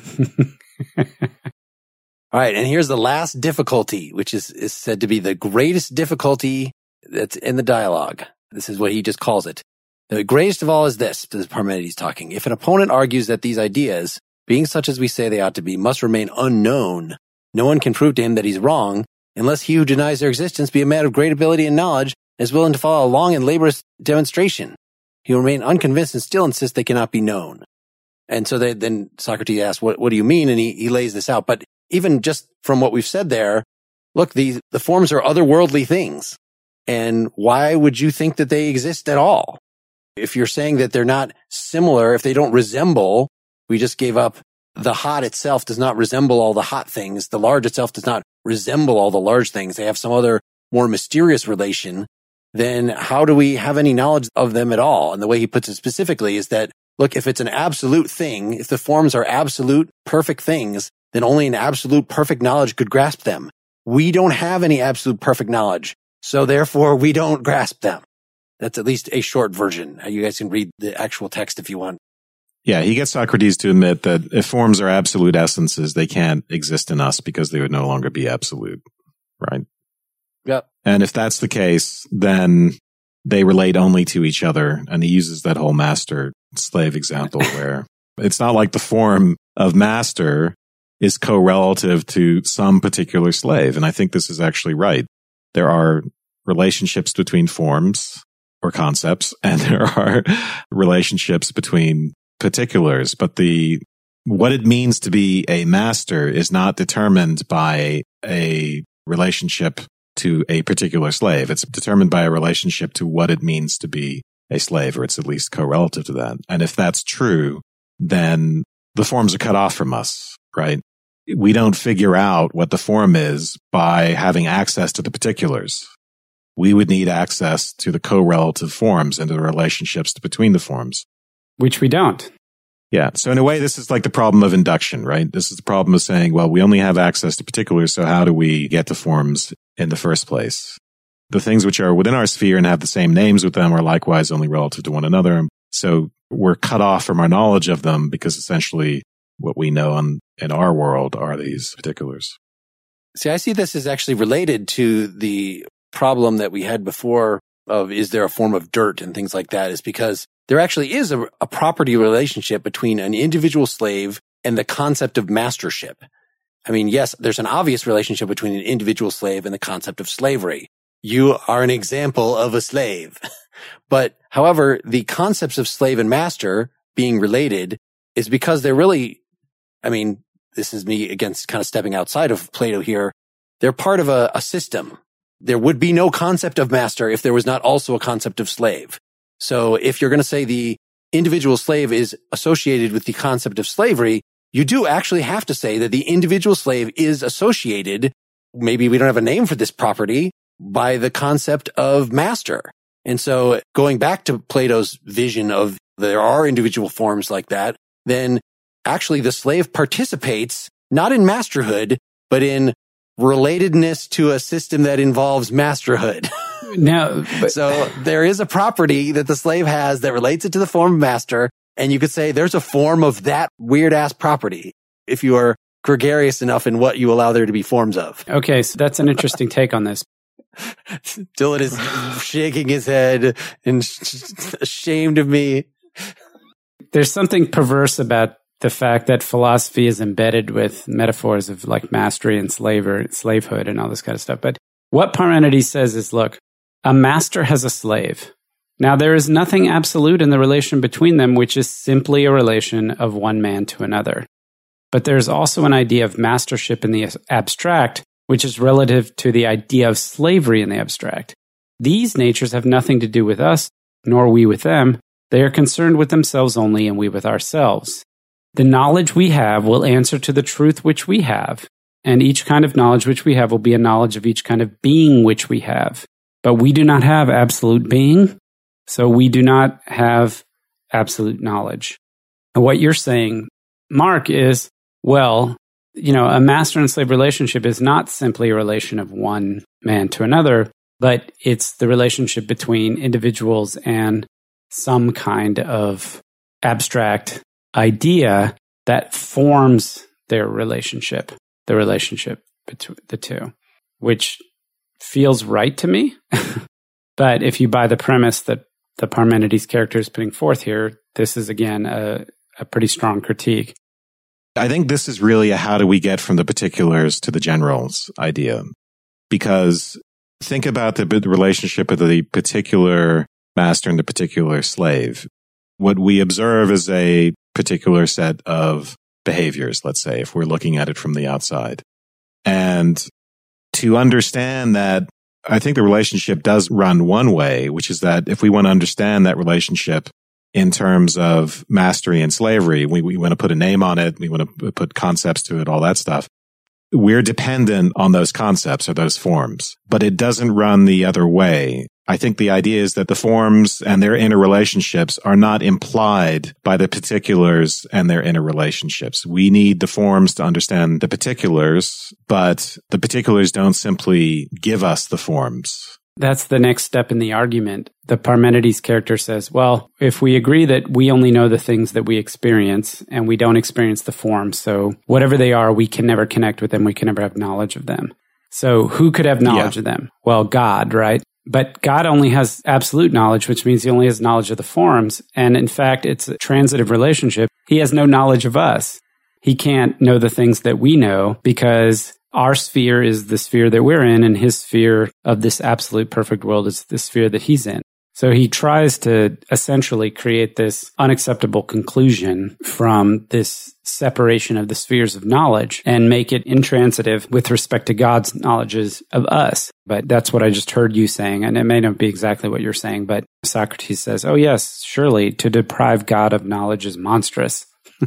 All right, and here's the last difficulty, which is, is said to be the greatest difficulty that's in the dialogue. This is what he just calls it. The greatest of all is this, this is Parmenides talking. If an opponent argues that these ideas, being such as we say they ought to be, must remain unknown, no one can prove to him that he's wrong, unless he who denies their existence be a man of great ability and knowledge, and is willing to follow a long and laborious demonstration. He will remain unconvinced and still insist they cannot be known. And so they, then Socrates asks, what, what do you mean? And he, he lays this out. But even just from what we've said there, look, the, the forms are otherworldly things. And why would you think that they exist at all? If you're saying that they're not similar, if they don't resemble, we just gave up the hot itself does not resemble all the hot things. The large itself does not resemble all the large things. They have some other more mysterious relation. Then how do we have any knowledge of them at all? And the way he puts it specifically is that, look, if it's an absolute thing, if the forms are absolute perfect things, then only an absolute perfect knowledge could grasp them. We don't have any absolute perfect knowledge, so therefore we don't grasp them. That's at least a short version. You guys can read the actual text if you want. Yeah, he gets Socrates to admit that if forms are absolute essences, they can't exist in us because they would no longer be absolute, right? Yep. And if that's the case, then they relate only to each other. And he uses that whole master-slave example where it's not like the form of master is co-relative to some particular slave. And I think this is actually right. There are relationships between forms or concepts, and there are relationships between particulars, but the what it means to be a master is not determined by a relationship to a particular slave. It's determined by a relationship to what it means to be a slave, or it's at least correlative to that. And if that's true, then the forms are cut off from us, right? We don't figure out what the form is by having access to the particulars. We would need access to the co-relative forms and the relationships between the forms. Which we don't. Yeah. So in a way, this is like the problem of induction, right? This is the problem of saying, well, we only have access to particulars, so how do we get to forms in the first place? The things which are within our sphere and have the same names with them are likewise only relative to one another. So we're cut off from our knowledge of them because essentially what we know in, in our world are these particulars. See, I see this as actually related to the problem that we had before of is there a form of dirt and things like that, is because there actually is a, a property relationship between an individual slave and the concept of mastership. I mean, yes, there's an obvious relationship between an individual slave and the concept of slavery. You are an example of a slave. But however, the concepts of slave and master being related is because they're really, I mean, this is me against kind of stepping outside of Plato here. They're part of a, a system. There would be no concept of master if there was not also a concept of slave. So if you're going to say the individual slave is associated with the concept of slavery, you do actually have to say that the individual slave is associated, maybe we don't have a name for this property, by the concept of master. And so going back to Plato's vision of there are individual forms like that, then actually the slave participates not in masterhood, but in relatedness to a system that involves masterhood. No, but- so there is a property that the slave has that relates it to the form of master. And you could say there's a form of that weird ass property if you are gregarious enough in what you allow there to be forms of. Okay, so that's an interesting take on this. Dylan is shaking his head and ashamed of me. There's something perverse about the fact that philosophy is embedded with metaphors of like mastery and slaver, slavehood and all this kind of stuff. But what Parmenides says is, look, a master has a slave. Now, there is nothing absolute in the relation between them, which is simply a relation of one man to another. But there's also an idea of mastership in the abstract, which is relative to the idea of slavery in the abstract. These natures have nothing to do with us, nor we with them. They are concerned with themselves only, and we with ourselves. The knowledge we have will answer to the truth which we have, and each kind of knowledge which we have will be a knowledge of each kind of being which we have. But we do not have absolute being, so we do not have absolute knowledge. And what you're saying, Mark, is, well, you know, a master and slave relationship is not simply a relation of one man to another, but it's the relationship between individuals and some kind of abstract idea that forms their relationship, the relationship between the two, which feels right to me. But if you buy the premise that the Parmenides character is putting forth here, this is, again, a, a pretty strong critique. I think this is really a how do we get from the particulars to the generals idea. Because think about the relationship of the particular master and the particular slave. What we observe is a particular set of behaviors, let's say, if we're looking at it from the outside. And to understand that, I think the relationship does run one way, which is that if we want to understand that relationship in terms of mastery and slavery, we, we want to put a name on it, we want to put concepts to it, all that stuff. We're dependent on those concepts or those forms, but it doesn't run the other way. I think the idea is that the forms and their interrelationships are not implied by the particulars and their interrelationships. We need the forms to understand the particulars, but the particulars don't simply give us the forms. That's the next step in the argument. The Parmenides character says, well, if we agree that we only know the things that we experience and we don't experience the forms, so whatever they are, we can never connect with them. We can never have knowledge of them. So who could have knowledge yeah. of them? Well, God, right? But God only has absolute knowledge, which means he only has knowledge of the forms. And in fact, it's a transitive relationship. He has no knowledge of us. He can't know the things that we know because our sphere is the sphere that we're in, and his sphere of this absolute perfect world is the sphere that he's in. So he tries to essentially create this unacceptable conclusion from this separation of the spheres of knowledge and make it intransitive with respect to God's knowledges of us. But that's what I just heard you saying, and it may not be exactly what you're saying, but Socrates says, oh yes, surely to deprive God of knowledge is monstrous.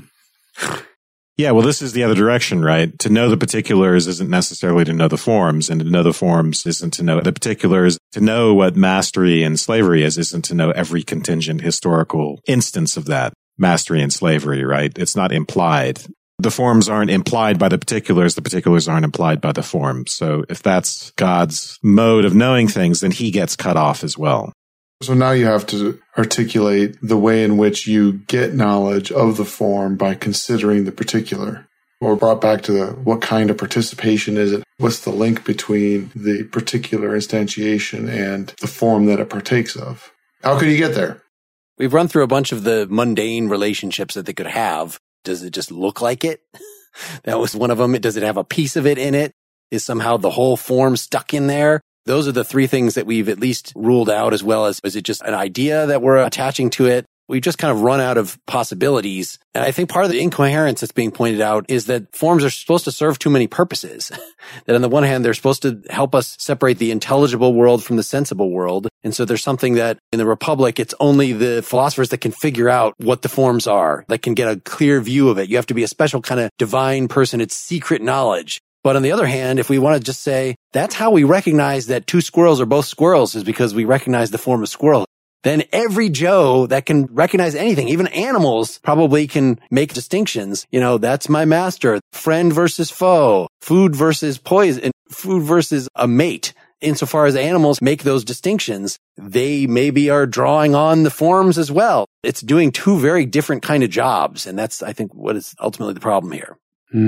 Yeah, well, this is the other direction, right? To know the particulars isn't necessarily to know the forms, and to know the forms isn't to know the particulars. To know what mastery and slavery is isn't to know every contingent historical instance of that mastery and slavery, right? It's not implied. The forms aren't implied by the particulars. The particulars aren't implied by the forms. So if that's God's mode of knowing things, then he gets cut off as well. So now you have to articulate the way in which you get knowledge of the form by considering the particular. Or brought back to the, what kind of participation is it? What's the link between the particular instantiation and the form that it partakes of? How could you get there? We've run through a bunch of the mundane relationships that they could have. Does it just look like it? That was one of them. Does it have a piece of it in it? Is somehow the whole form stuck in there? Those are the three things that we've at least ruled out, as well as, is it just an idea that we're attaching to it? We've just kind of run out of possibilities. And I think part of the incoherence that's being pointed out is that forms are supposed to serve too many purposes. That on the one hand, they're supposed to help us separate the intelligible world from the sensible world. And so there's something that in the Republic, it's only the philosophers that can figure out what the forms are, that can get a clear view of it. You have to be a special kind of divine person. It's secret knowledge. But on the other hand, if we want to just say, that's how we recognize that two squirrels are both squirrels is because we recognize the form of squirrel. then every Joe that can recognize anything, even animals, probably can make distinctions. You know, that's my master, friend versus foe, food versus poison, food versus a mate. Insofar as animals make those distinctions, they maybe are drawing on the forms as well. It's doing two very different kind of jobs. And that's, I think, what is ultimately the problem here.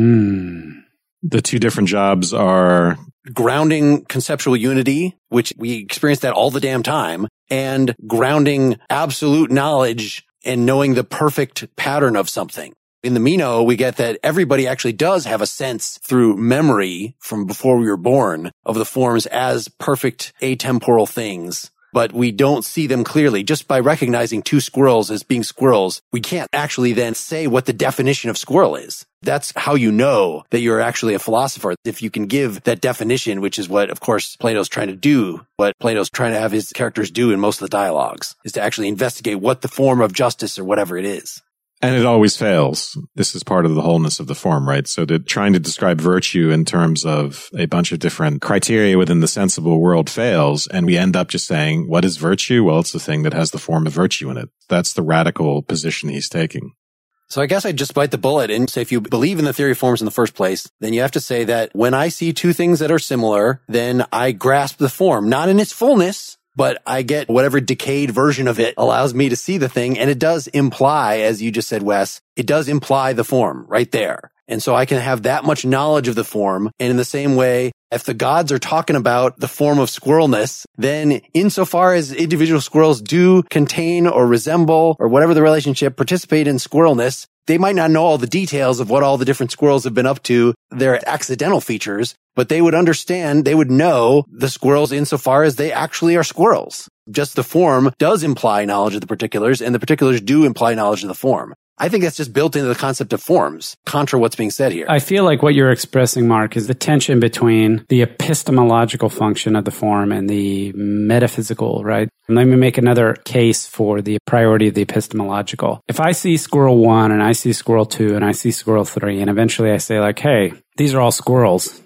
Mm. The two different jobs are grounding conceptual unity, which we experience that all the damn time, and grounding absolute knowledge and knowing the perfect pattern of something. In the Meno, we get that everybody actually does have a sense through memory from before we were born of the forms as perfect atemporal things, but we don't see them clearly. Just by recognizing two squirrels as being squirrels, we can't actually then say what the definition of squirrel is. That's how you know that you're actually a philosopher. If you can give that definition, which is what, of course, Plato's trying to do, what Plato's trying to have his characters do in most of the dialogues, is to actually investigate what the form of justice or whatever it is. And it always fails. This is part of the wholeness of the form, right? So that trying to describe virtue in terms of a bunch of different criteria within the sensible world fails. And we end up just saying, what is virtue? Well, it's the thing that has the form of virtue in it. That's the radical position he's taking. So I guess I'd just bite the bullet and say if you believe in the theory of forms in the first place, then you have to say that when I see two things that are similar, then I grasp the form, not in its fullness, but I get whatever decayed version of it allows me to see the thing. And it does imply, as you just said, Wes, it does imply the form right there. And so I can have that much knowledge of the form. And in the same way, if the gods are talking about the form of squirrelness, then insofar as individual squirrels do contain or resemble or whatever the relationship, participate in squirrelness, they might not know all the details of what all the different squirrels have been up to, their accidental features, but they would understand, they would know the squirrels insofar as they actually are squirrels. Just the form does imply knowledge of the particulars, and the particulars do imply knowledge of the form. I think that's just built into the concept of forms, contra what's being said here. I feel like what you're expressing, Mark, is the tension between the epistemological function of the form and the metaphysical, right? And let me make another case for the priority of the epistemological. If I see squirrel one and I see squirrel two and I see squirrel three, and eventually I say like, hey, these are all squirrels.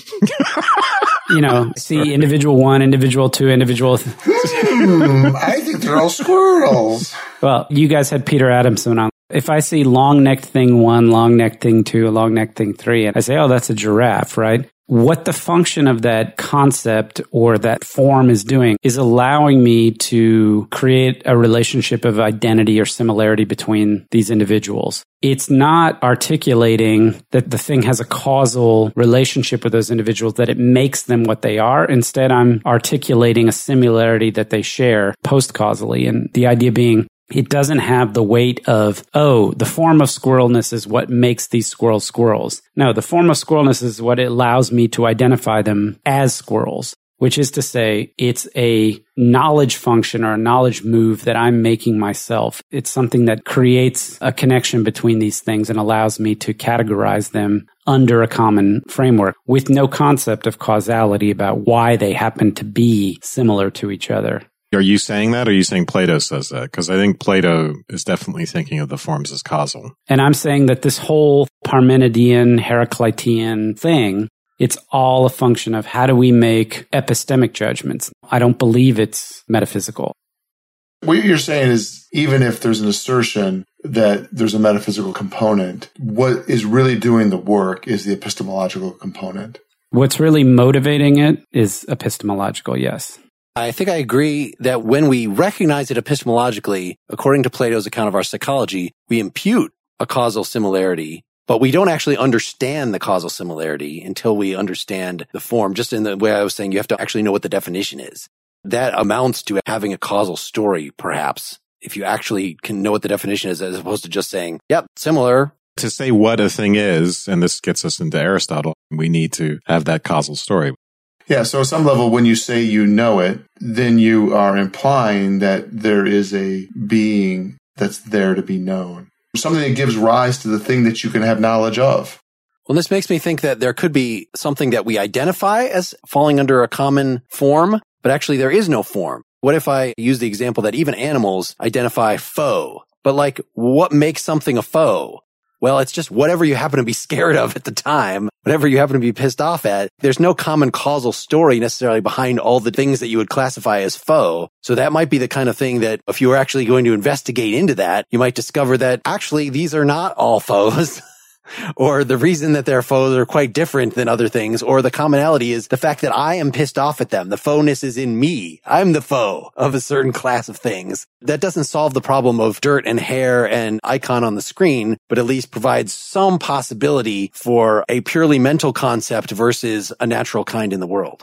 You know, see individual one, individual two, individual. Th- hmm, I think they're all squirrels. Well, you guys had Peter Adamson on. If I see long-necked thing one, long-necked thing two, long-necked thing three, and I say, oh, that's a giraffe, right? What the function of that concept or that form is doing is allowing me to create a relationship of identity or similarity between these individuals. It's not articulating that the thing has a causal relationship with those individuals, that it makes them what they are. Instead, I'm articulating a similarity that they share post-causally. And the idea being, it doesn't have the weight of, oh, the form of squirrelness is what makes these squirrels squirrels. No, the form of squirrelness is what it allows me to identify them as squirrels, which is to say it's a knowledge function or a knowledge move that I'm making myself. It's something that creates a connection between these things and allows me to categorize them under a common framework with no concept of causality about why they happen to be similar to each other. Are you saying that, or are you saying Plato says that? Because I think Plato is definitely thinking of the forms as causal. And I'm saying that this whole Parmenidean, Heraclitean thing, it's all a function of how do we make epistemic judgments. I don't believe it's metaphysical. What you're saying is, even if there's an assertion that there's a metaphysical component, what is really doing the work is the epistemological component. What's really motivating it is epistemological, yes. I think I agree that when we recognize it epistemologically, according to Plato's account of our psychology, we impute a causal similarity, but we don't actually understand the causal similarity until we understand the form. Just in the way I was saying, you have to actually know what the definition is. That amounts to having a causal story, perhaps, if you actually can know what the definition is, as opposed to just saying, yep, similar. To say what a thing is, and this gets us into Aristotle, we need to have that causal story. Yeah, so at some level, when you say you know it, then you are implying that there is a being that's there to be known. Something that gives rise to the thing that you can have knowledge of. Well, this makes me think that there could be something that we identify as falling under a common form, but actually there is no form. What if I use the example that even animals identify foe? But like, what makes something a foe? Well, it's just whatever you happen to be scared of at the time, whatever you happen to be pissed off at. There's no common causal story necessarily behind all the things that you would classify as foe. So that might be the kind of thing that if you were actually going to investigate into that, you might discover that actually these are not all foes. Or the reason that they're foes are quite different than other things, or the commonality is the fact that I am pissed off at them. The foe-ness is in me. I'm the foe of a certain class of things. That doesn't solve the problem of dirt and hair and icon on the screen, but at least provides some possibility for a purely mental concept versus a natural kind in the world.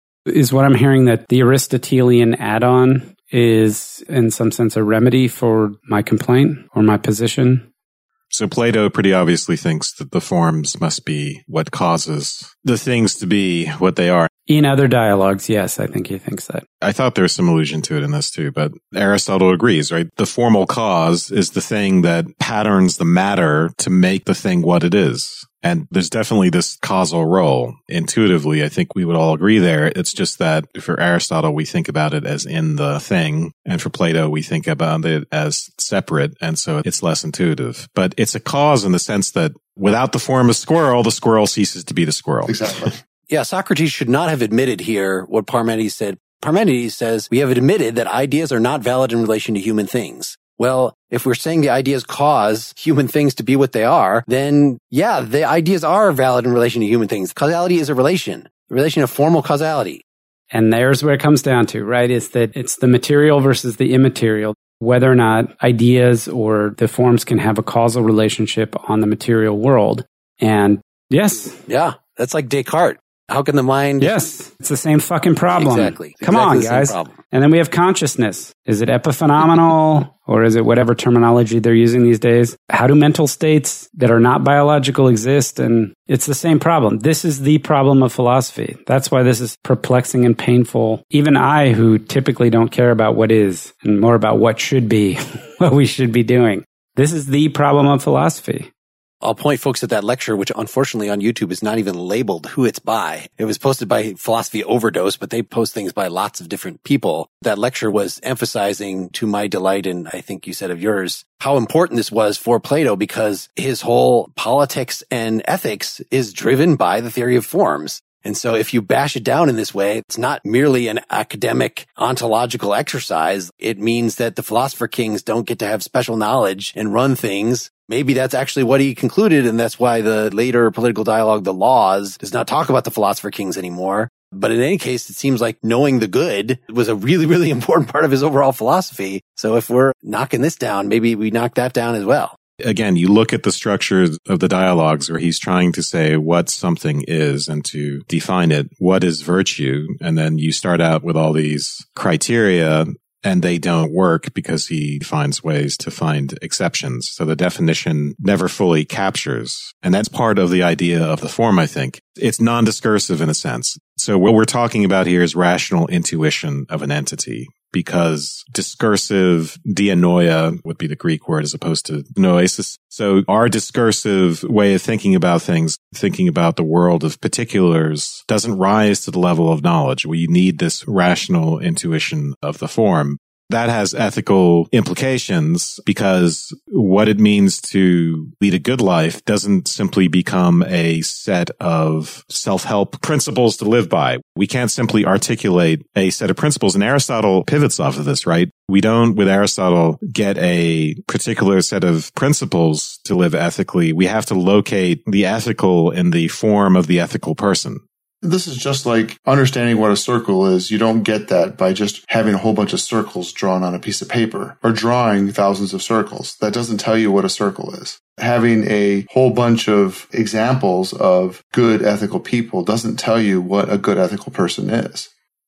Is what I'm hearing that the Aristotelian add-on is in some sense a remedy for my complaint or my position? So Plato pretty obviously thinks that the forms must be what causes the things to be what they are. In other dialogues, yes, I think he thinks that. I thought there's some allusion to it in this too, but Aristotle agrees, right? The formal cause is the thing that patterns the matter to make the thing what it is. And there's definitely this causal role. Intuitively, I think we would all agree there. It's just that for Aristotle, we think about it as in the thing. And for Plato, we think about it as separate. And so it's less intuitive. But it's a cause in the sense that without the form of squirrel, the squirrel ceases to be the squirrel. Exactly. Yeah, Socrates should not have admitted here what Parmenides said. Parmenides says, we have admitted that ideas are not valid in relation to human things. Well, if we're saying the ideas cause human things to be what they are, then yeah, the ideas are valid in relation to human things. Causality is a relation, a relation of formal causality. And there's where it comes down to, right? Is that it's the material versus the immaterial, whether or not ideas or the forms can have a causal relationship on the material world. And yes. Yeah, that's like Descartes. How can the mind... Yes, it's the same fucking problem. Exactly. Come exactly on, guys. And then we have consciousness. Is it epiphenomenal or is it whatever terminology they're using these days? How do mental states that are not biological exist? And it's the same problem. This is the problem of philosophy. That's why this is perplexing and painful. Even I, who typically don't care about what is and more about what should be, what we should be doing. This is the problem of philosophy. I'll point folks at that lecture, which unfortunately on YouTube is not even labeled who it's by. It was posted by Philosophy Overdose, but they post things by lots of different people. That lecture was emphasizing, to my delight, and I think you said of yours, how important this was for Plato because his whole politics and ethics is driven by the theory of forms. And so if you bash it down in this way, it's not merely an academic ontological exercise. It means that the philosopher kings don't get to have special knowledge and run things. Maybe that's actually what he concluded, and that's why the later political dialogue, The Laws, does not talk about the philosopher kings anymore. But in any case, it seems like knowing the good was a really, really important part of his overall philosophy. So if we're knocking this down, maybe we knock that down as well. Again, you look at the structure of the dialogues where he's trying to say what something is and to define it. What is virtue? And then you start out with all these criteria and they don't work because he finds ways to find exceptions. So the definition never fully captures. And that's part of the idea of the form, I think. It's non-discursive in a sense. So what we're talking about here is rational intuition of an entity. Because discursive dianoia would be the Greek word as opposed to noesis. So our discursive way of thinking about things, thinking about the world of particulars, doesn't rise to the level of knowledge. We need this rational intuition of the form. That has ethical implications because what it means to lead a good life doesn't simply become a set of self-help principles to live by. We can't simply articulate a set of principles. And Aristotle pivots off of this, right? We don't, with Aristotle, get a particular set of principles to live ethically. We have to locate the ethical in the form of the ethical person. This is just like understanding what a circle is. You don't get that by just having a whole bunch of circles drawn on a piece of paper or drawing thousands of circles. That doesn't tell you what a circle is. Having a whole bunch of examples of good ethical people doesn't tell you what a good ethical person is.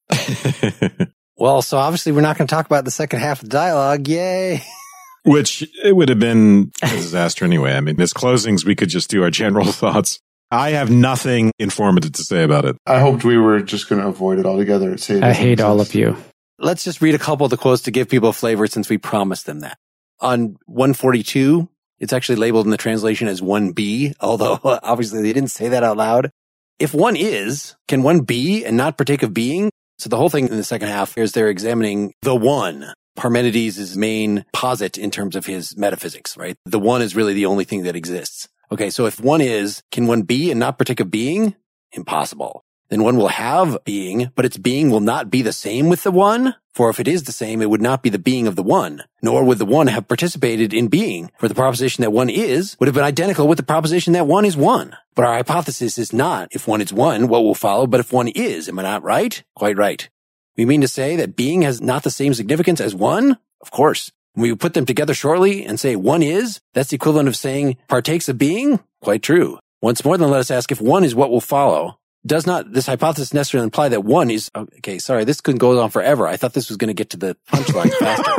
Well, so obviously we're not going to talk about the second half of the dialogue. Yay. Which it would have been a disaster anyway. I mean, as closings, we could just do our general thoughts. I have nothing informative to say about it. I hoped we were just going to avoid it altogether. It I hate exist. all of you. Let's just read a couple of the quotes to give people a flavor since we promised them that. On one forty-two, it's actually labeled in the translation as one B, although obviously they didn't say that out loud. If one is, can one be and not partake of being? So the whole thing in the second half is they're examining the one. Parmenides' main posit in terms of his metaphysics, right? The one is really the only thing that exists. Okay, so if one is, can one be and not partake of being? Impossible. Then one will have being, but its being will not be the same with the one. For if it is the same, it would not be the being of the one, nor would the one have participated in being. For the proposition that one is would have been identical with the proposition that one is one. But our hypothesis is not, if one is one, what will follow, but if one is. Am I not right? Quite right. We mean to say that being has not the same significance as one? Of course. When we put them together shortly and say one is, that's the equivalent of saying partakes of being? Quite true. Once more, then let us ask if one is what will follow. Does not this hypothesis necessarily imply that one is, okay, sorry, this couldn't go on forever. I thought this was going to get to the punchline faster.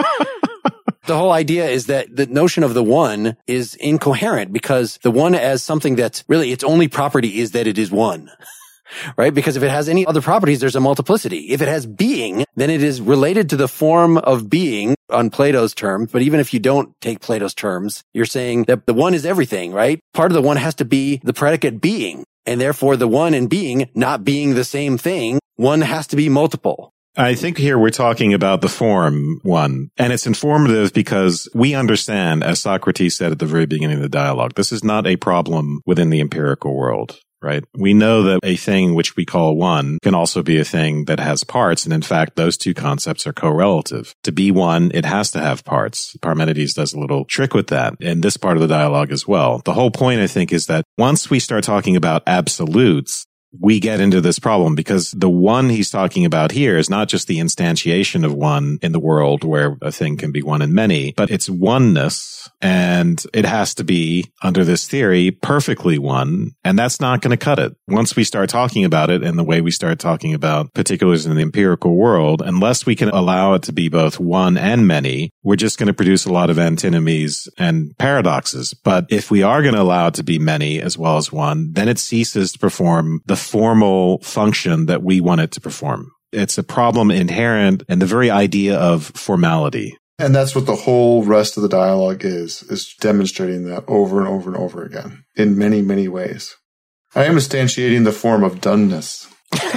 The whole idea is that the notion of the one is incoherent because the one as something that's really its only property is that it is one. Right? Because if it has any other properties, there's a multiplicity. If it has being, then it is related to the form of being on Plato's terms. But even if you don't take Plato's terms, you're saying that the one is everything, right? Part of the one has to be the predicate being. And therefore, the one and being not being the same thing, one has to be multiple. I think here we're talking about the form one, and it's informative because we understand, as Socrates said at the very beginning of the dialogue, this is not a problem within the empirical world, right? We know that a thing which we call one can also be a thing that has parts, and in fact, those two concepts are correlative. To be one, it has to have parts. Parmenides does a little trick with that in this part of the dialogue as well. The whole point, I think, is that once we start talking about absolutes, we get into this problem because the one he's talking about here is not just the instantiation of one in the world where a thing can be one in many, but it's oneness, and it has to be, under this theory, perfectly one, and that's not going to cut it. Once we start talking about it in the way we start talking about particulars in the empirical world, unless we can allow it to be both one and many, we're just going to produce a lot of antinomies and paradoxes. But if we are going to allow it to be many as well as one, then it ceases to perform the formal function that we want it to perform. It's a problem inherent in the very idea of formality. And that's what the whole rest of the dialogue is, is demonstrating that over and over and over again in many, many ways. I am instantiating the form of doneness.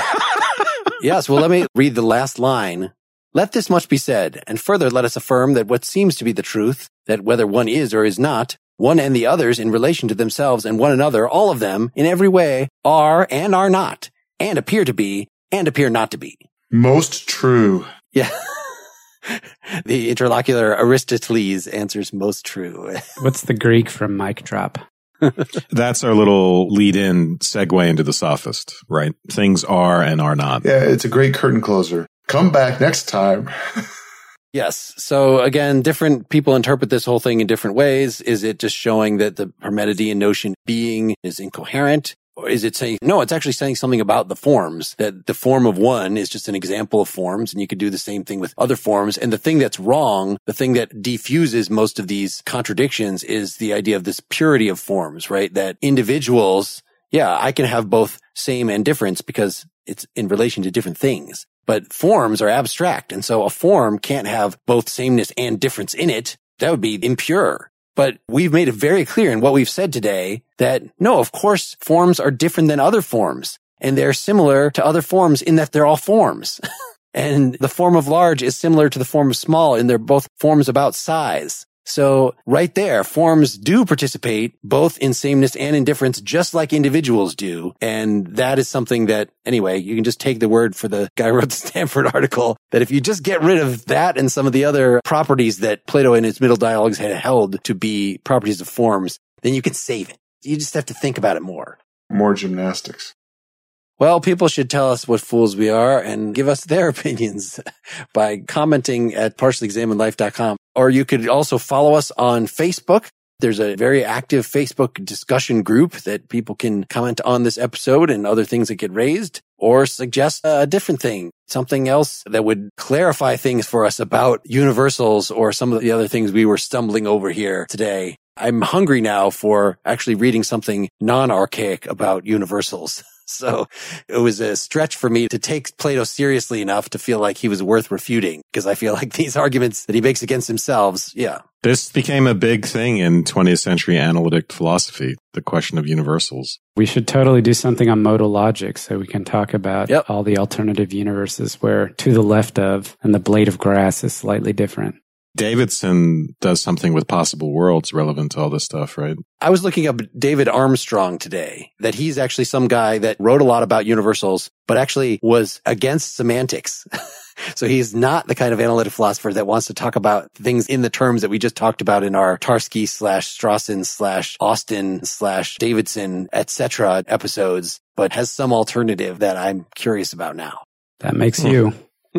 Yes, well, let me read the last line. Let this much be said, and further let us affirm that what seems to be the truth, that whether one is or is not, one and the others in relation to themselves and one another, all of them, in every way, are and are not, and appear to be and appear not to be. Most true. Yeah. The interlocutor Aristoteles answers most true. What's the Greek from mic drop? That's our little lead-in segue into the sophist, right? Things are and are not. Yeah, it's a great curtain closer. Come back next time. Yes. So again, different people interpret this whole thing in different ways. Is it just showing that the Parmenidean notion being is incoherent? Or is it saying, no, it's actually saying something about the forms, that the form of one is just an example of forms, and you could do the same thing with other forms. And the thing that's wrong, the thing that defuses most of these contradictions is the idea of this purity of forms, right? That individuals, yeah, I can have both same and difference because it's in relation to different things. But forms are abstract, and so a form can't have both sameness and difference in it. That would be impure. But we've made it very clear in what we've said today that, no, of course, forms are different than other forms, and they're similar to other forms in that they're all forms. And the form of large is similar to the form of small, and they're both forms about size. So right there, forms do participate both in sameness and in difference, just like individuals do. And that is something that, anyway, you can just take the word for the guy who wrote the Stanford article, that if you just get rid of that and some of the other properties that Plato in his middle dialogues had held to be properties of forms, then you can save it. You just have to think about it more. More gymnastics. Well, people should tell us what fools we are and give us their opinions by commenting at partially examined life dot com. Or you could also follow us on Facebook. There's a very active Facebook discussion group that people can comment on this episode and other things that get raised, or suggest a different thing, something else that would clarify things for us about universals or some of the other things we were stumbling over here today. I'm hungry now for actually reading something non-archaic about universals. So it was a stretch for me to take Plato seriously enough to feel like he was worth refuting, because I feel like these arguments that he makes against himself, yeah. This became a big thing in twentieth century analytic philosophy, the question of universals. We should totally do something on modal logic so we can talk about yep. all the alternative universes where to the left of and the blade of grass is slightly different. Davidson does something with possible worlds relevant to all this stuff, right? I was looking up David Armstrong today, that he's actually some guy that wrote a lot about universals, but actually was against semantics. So he's not the kind of analytic philosopher that wants to talk about things in the terms that we just talked about in our Tarski slash Strawson slash Austin slash Davidson, et cetera episodes, but has some alternative that I'm curious about now. That makes you.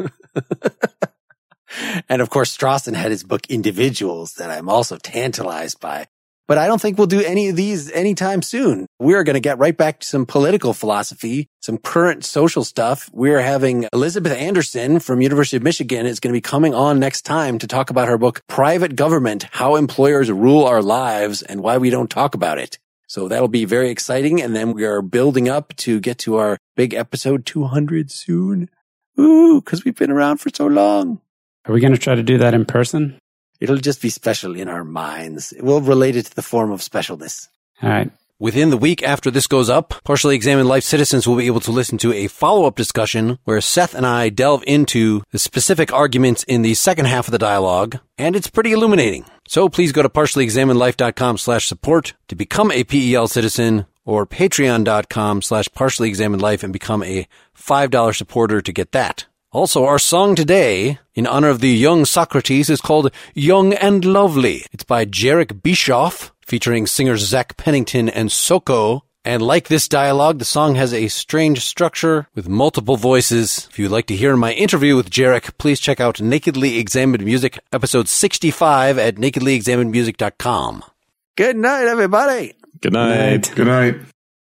And of course, Strawson had his book Individuals that I'm also tantalized by. But I don't think we'll do any of these anytime soon. We're going to get right back to some political philosophy, some current social stuff. We're having Elizabeth Anderson from University of Michigan is going to be coming on next time to talk about her book, Private Government, How Employers Rule Our Lives and Why We Don't Talk About It. So that'll be very exciting. And then we are building up to get to our big episode two hundred soon. Ooh, because we've been around for so long. Are we going to try to do that in person? It'll just be special in our minds. We'll relate it to the form of specialness. All right. Within the week after this goes up, Partially Examined Life citizens will be able to listen to a follow-up discussion where Seth and I delve into the specific arguments in the second half of the dialogue, and it's pretty illuminating. So please go to partiallyexaminedlife.com slash support to become a P E L citizen, or patreon.com slash partiallyexaminedlife and become a five dollars supporter to get that. Also, our song today, in honor of the young Socrates, is called Young and Lovely. It's by Jarek Bischoff, featuring singers Zach Pennington and Soko. And like this dialogue, the song has a strange structure with multiple voices. If you'd like to hear my interview with Jarek, please check out Nakedly Examined Music, episode sixty-five at nakedly examined music dot com. Good night, everybody. Good night. Good night.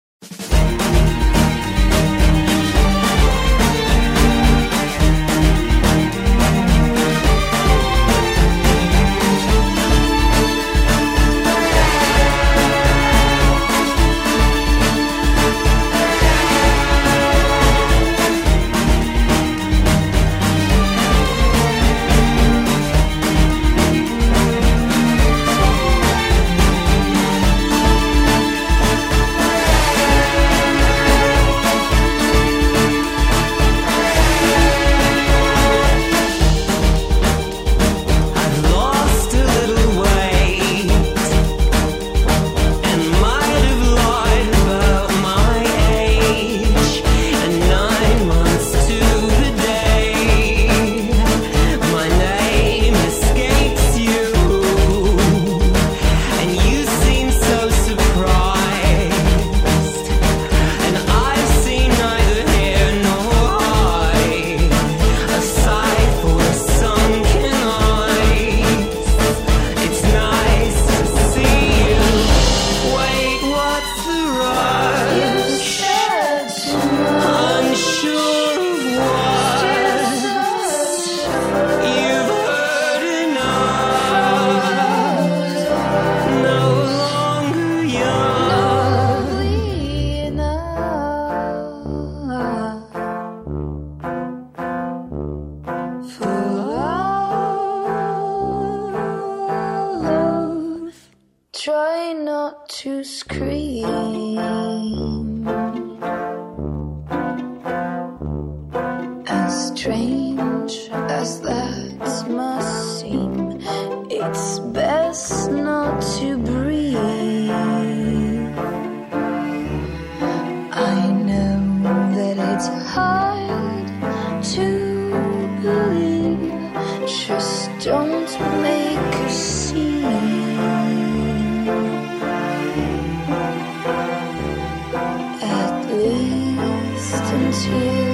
Try not to scream. As strange as that must seem, it's best not to breathe. I know that it's hard to believe. Just don't make a scene. At least until